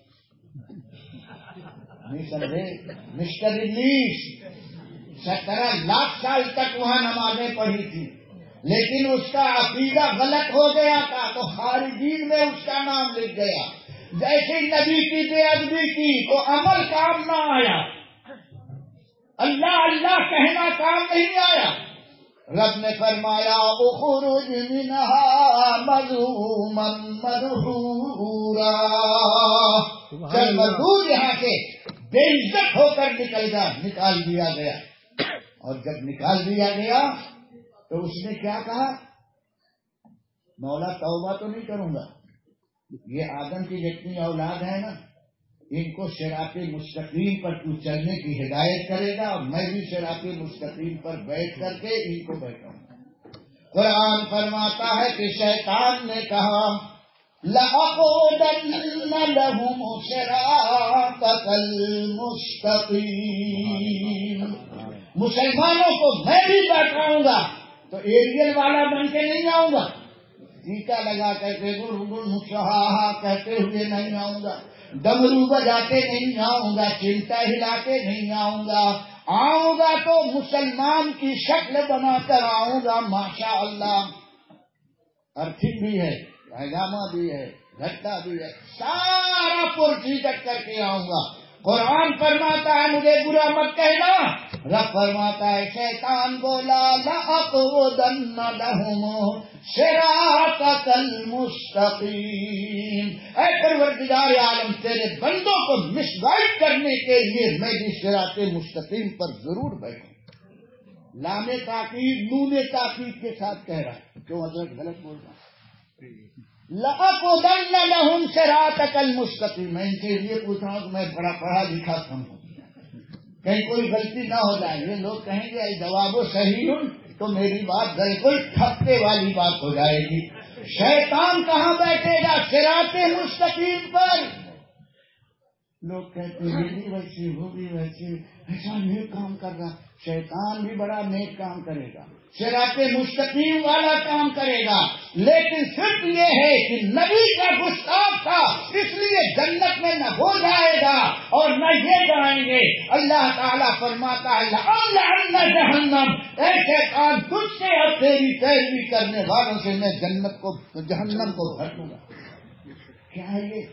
نہیں سمجھے، مسٹر ابلیس سترہ لاکھ سال تک وہاں نمازیں پڑھی تھی، لیکن اس کا عقیدہ غلط ہو گیا تھا تو خالدین میں اس کا نام لکھ گیا۔ جیسے نبی کی بے ادبی کی تو عمل کام نہ آیا، اللہ اللہ کہنا کام نہیں آیا، رب نے فرمایا اخرج منها مذموما مدحورا، چل مزدور یہاں سے بے عزت ہو کر نکل جا، نکال دیا گیا۔ اور جب نکال دیا گیا تو اس نے کیا کہا؟ مولا توبہ تو نہیں کروں گا، یہ آدم کی جتنی اولاد ہے نا ان کو صراط مستقیم پر تو چلنے کی ہدایت کرے گا اور میں بھی صراط مستقیم پر بیٹھ کر کے ان کو بیٹھاؤں گا۔ قرآن فرماتا ہے کہ شیطان نے کہا لَأَقْعُدَنَّ لَهُمْ صِرَاطَكَ الْمُسْتَقِيمَ، مسلمانوں کو میں بھی بیٹھاؤں گا تو ایریل والا بن کے نہیں آؤں گا، ٹیکا لگا کر کے گڑ گڑ مسہا کہتے ہوئے نہیں آؤں گا، ڈمرو بجاتے نہیں آؤں گا، چمٹا ہلاتے نہیں آؤں گا، آؤں گا تو مسلمان کی شکل بنا کر آؤں گا، ماشاء اللہ، ارتھنگ بھی ہے، پیجامہ بھی ہے، گھٹا بھی ہے، سارا پرچیکٹ کر کے آؤں گا۔ قرآن فرماتا ہے مجھے برا مت کہنا، رب فرماتا ہے شیطان بولا لَأَقْعُدَنَّ لَهُمْ صِرَاطَكَ الْمُسْتَقِيمَ، اے پروردگار عالم تیرے بندوں کو مس گائیڈ کرنے کے لیے میں بھی صراط مستقیم پر ضرور بیٹھوں۔ لام تاکید نون تاکید کے ساتھ کہہ رہا ہے، کیوں حضرت غلط بول رہا ہے؟ لَأَقْعُدَنَّ لَهُمْ صِرَاطَكَ الْمُسْتَقِيمَ، میں ان کے لیے پوچھ رہا ہوں کہ میں بڑا پڑھا لکھا ہوں، کہیں کوئی غلطی نہ ہو جائے، یہ لوگ کہیں گے اے جواب و صحیح ہوں تو میری بات بالکل ٹھپے والی بات ہو جائے گی۔ شیطان کہاں بیٹھے گا؟ صراط مستقیم پر۔ لوگ کہتے ہیں یہ بھی ویسے وہ بھی ویسے، ایسا نیک کام کر رہا، شیطان بھی بڑا نیک کام کرے گا، صراط مستقیم والا کام کرے گا، لیکن صرف یہ ہے کہ نبی کا گستاخ تھا اس لیے جنت میں نہ ہو جائے گا اور نہ یہ جائیں گے۔ اللہ تعالیٰ فرماتا ہے لَأَمْلَأَنَّ جَهَنَّمَ، اے شیطان تجھ سے اور تیری پیروی کرنے والوں سے میں جنت کو جہنم کو بھر دوں گا۔ کیا ہے یہ؟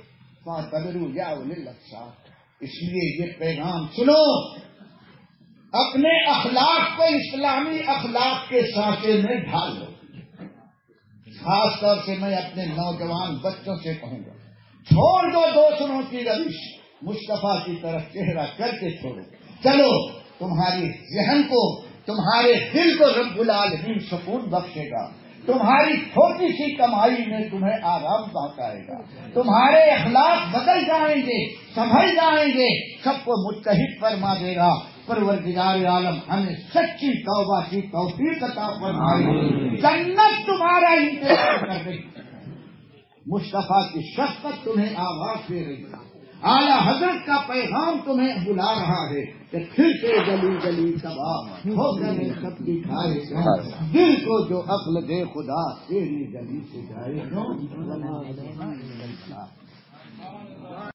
فاعتبروا یا اولي الابصار. اس لیے یہ پیغام سنو، اپنے اخلاق کو اسلامی اخلاق کے سانچے میں ڈھالو. خاص طور سے میں اپنے نوجوان بچوں سے کہوں گا، چھوڑ دو دوسروں کی روش، مصطفیٰ کی طرف چہرہ کر کے چھوڑو. چلو تمہاری ذہن کو، تمہارے دل کو رب العالمین سکون بخشے گا. تمہاری چھوٹی سی کمائی میں تمہیں آرام پہنچائے گا. تمہارے اخلاق بدل جائیں گے، سنبھل جائیں گے، سب کو متحد فرما دے گا. پروردگار عالم ہمیں سچی توبہ کی توفیق عطا فرمائے. جنت تمہارا انتظار کر رہی ہے، مصطفیٰ کی شفقت تمہیں آواز دے رہی ہے، اعلیٰ حضرت کا پیغام تمہیں بلا رہا ہے کہ پھر سے گلی گلی تباہ ہو کر سب کی کھائے کیوں، دل کو جو عقل دے خدا تیری گلی سے جائے کیوں.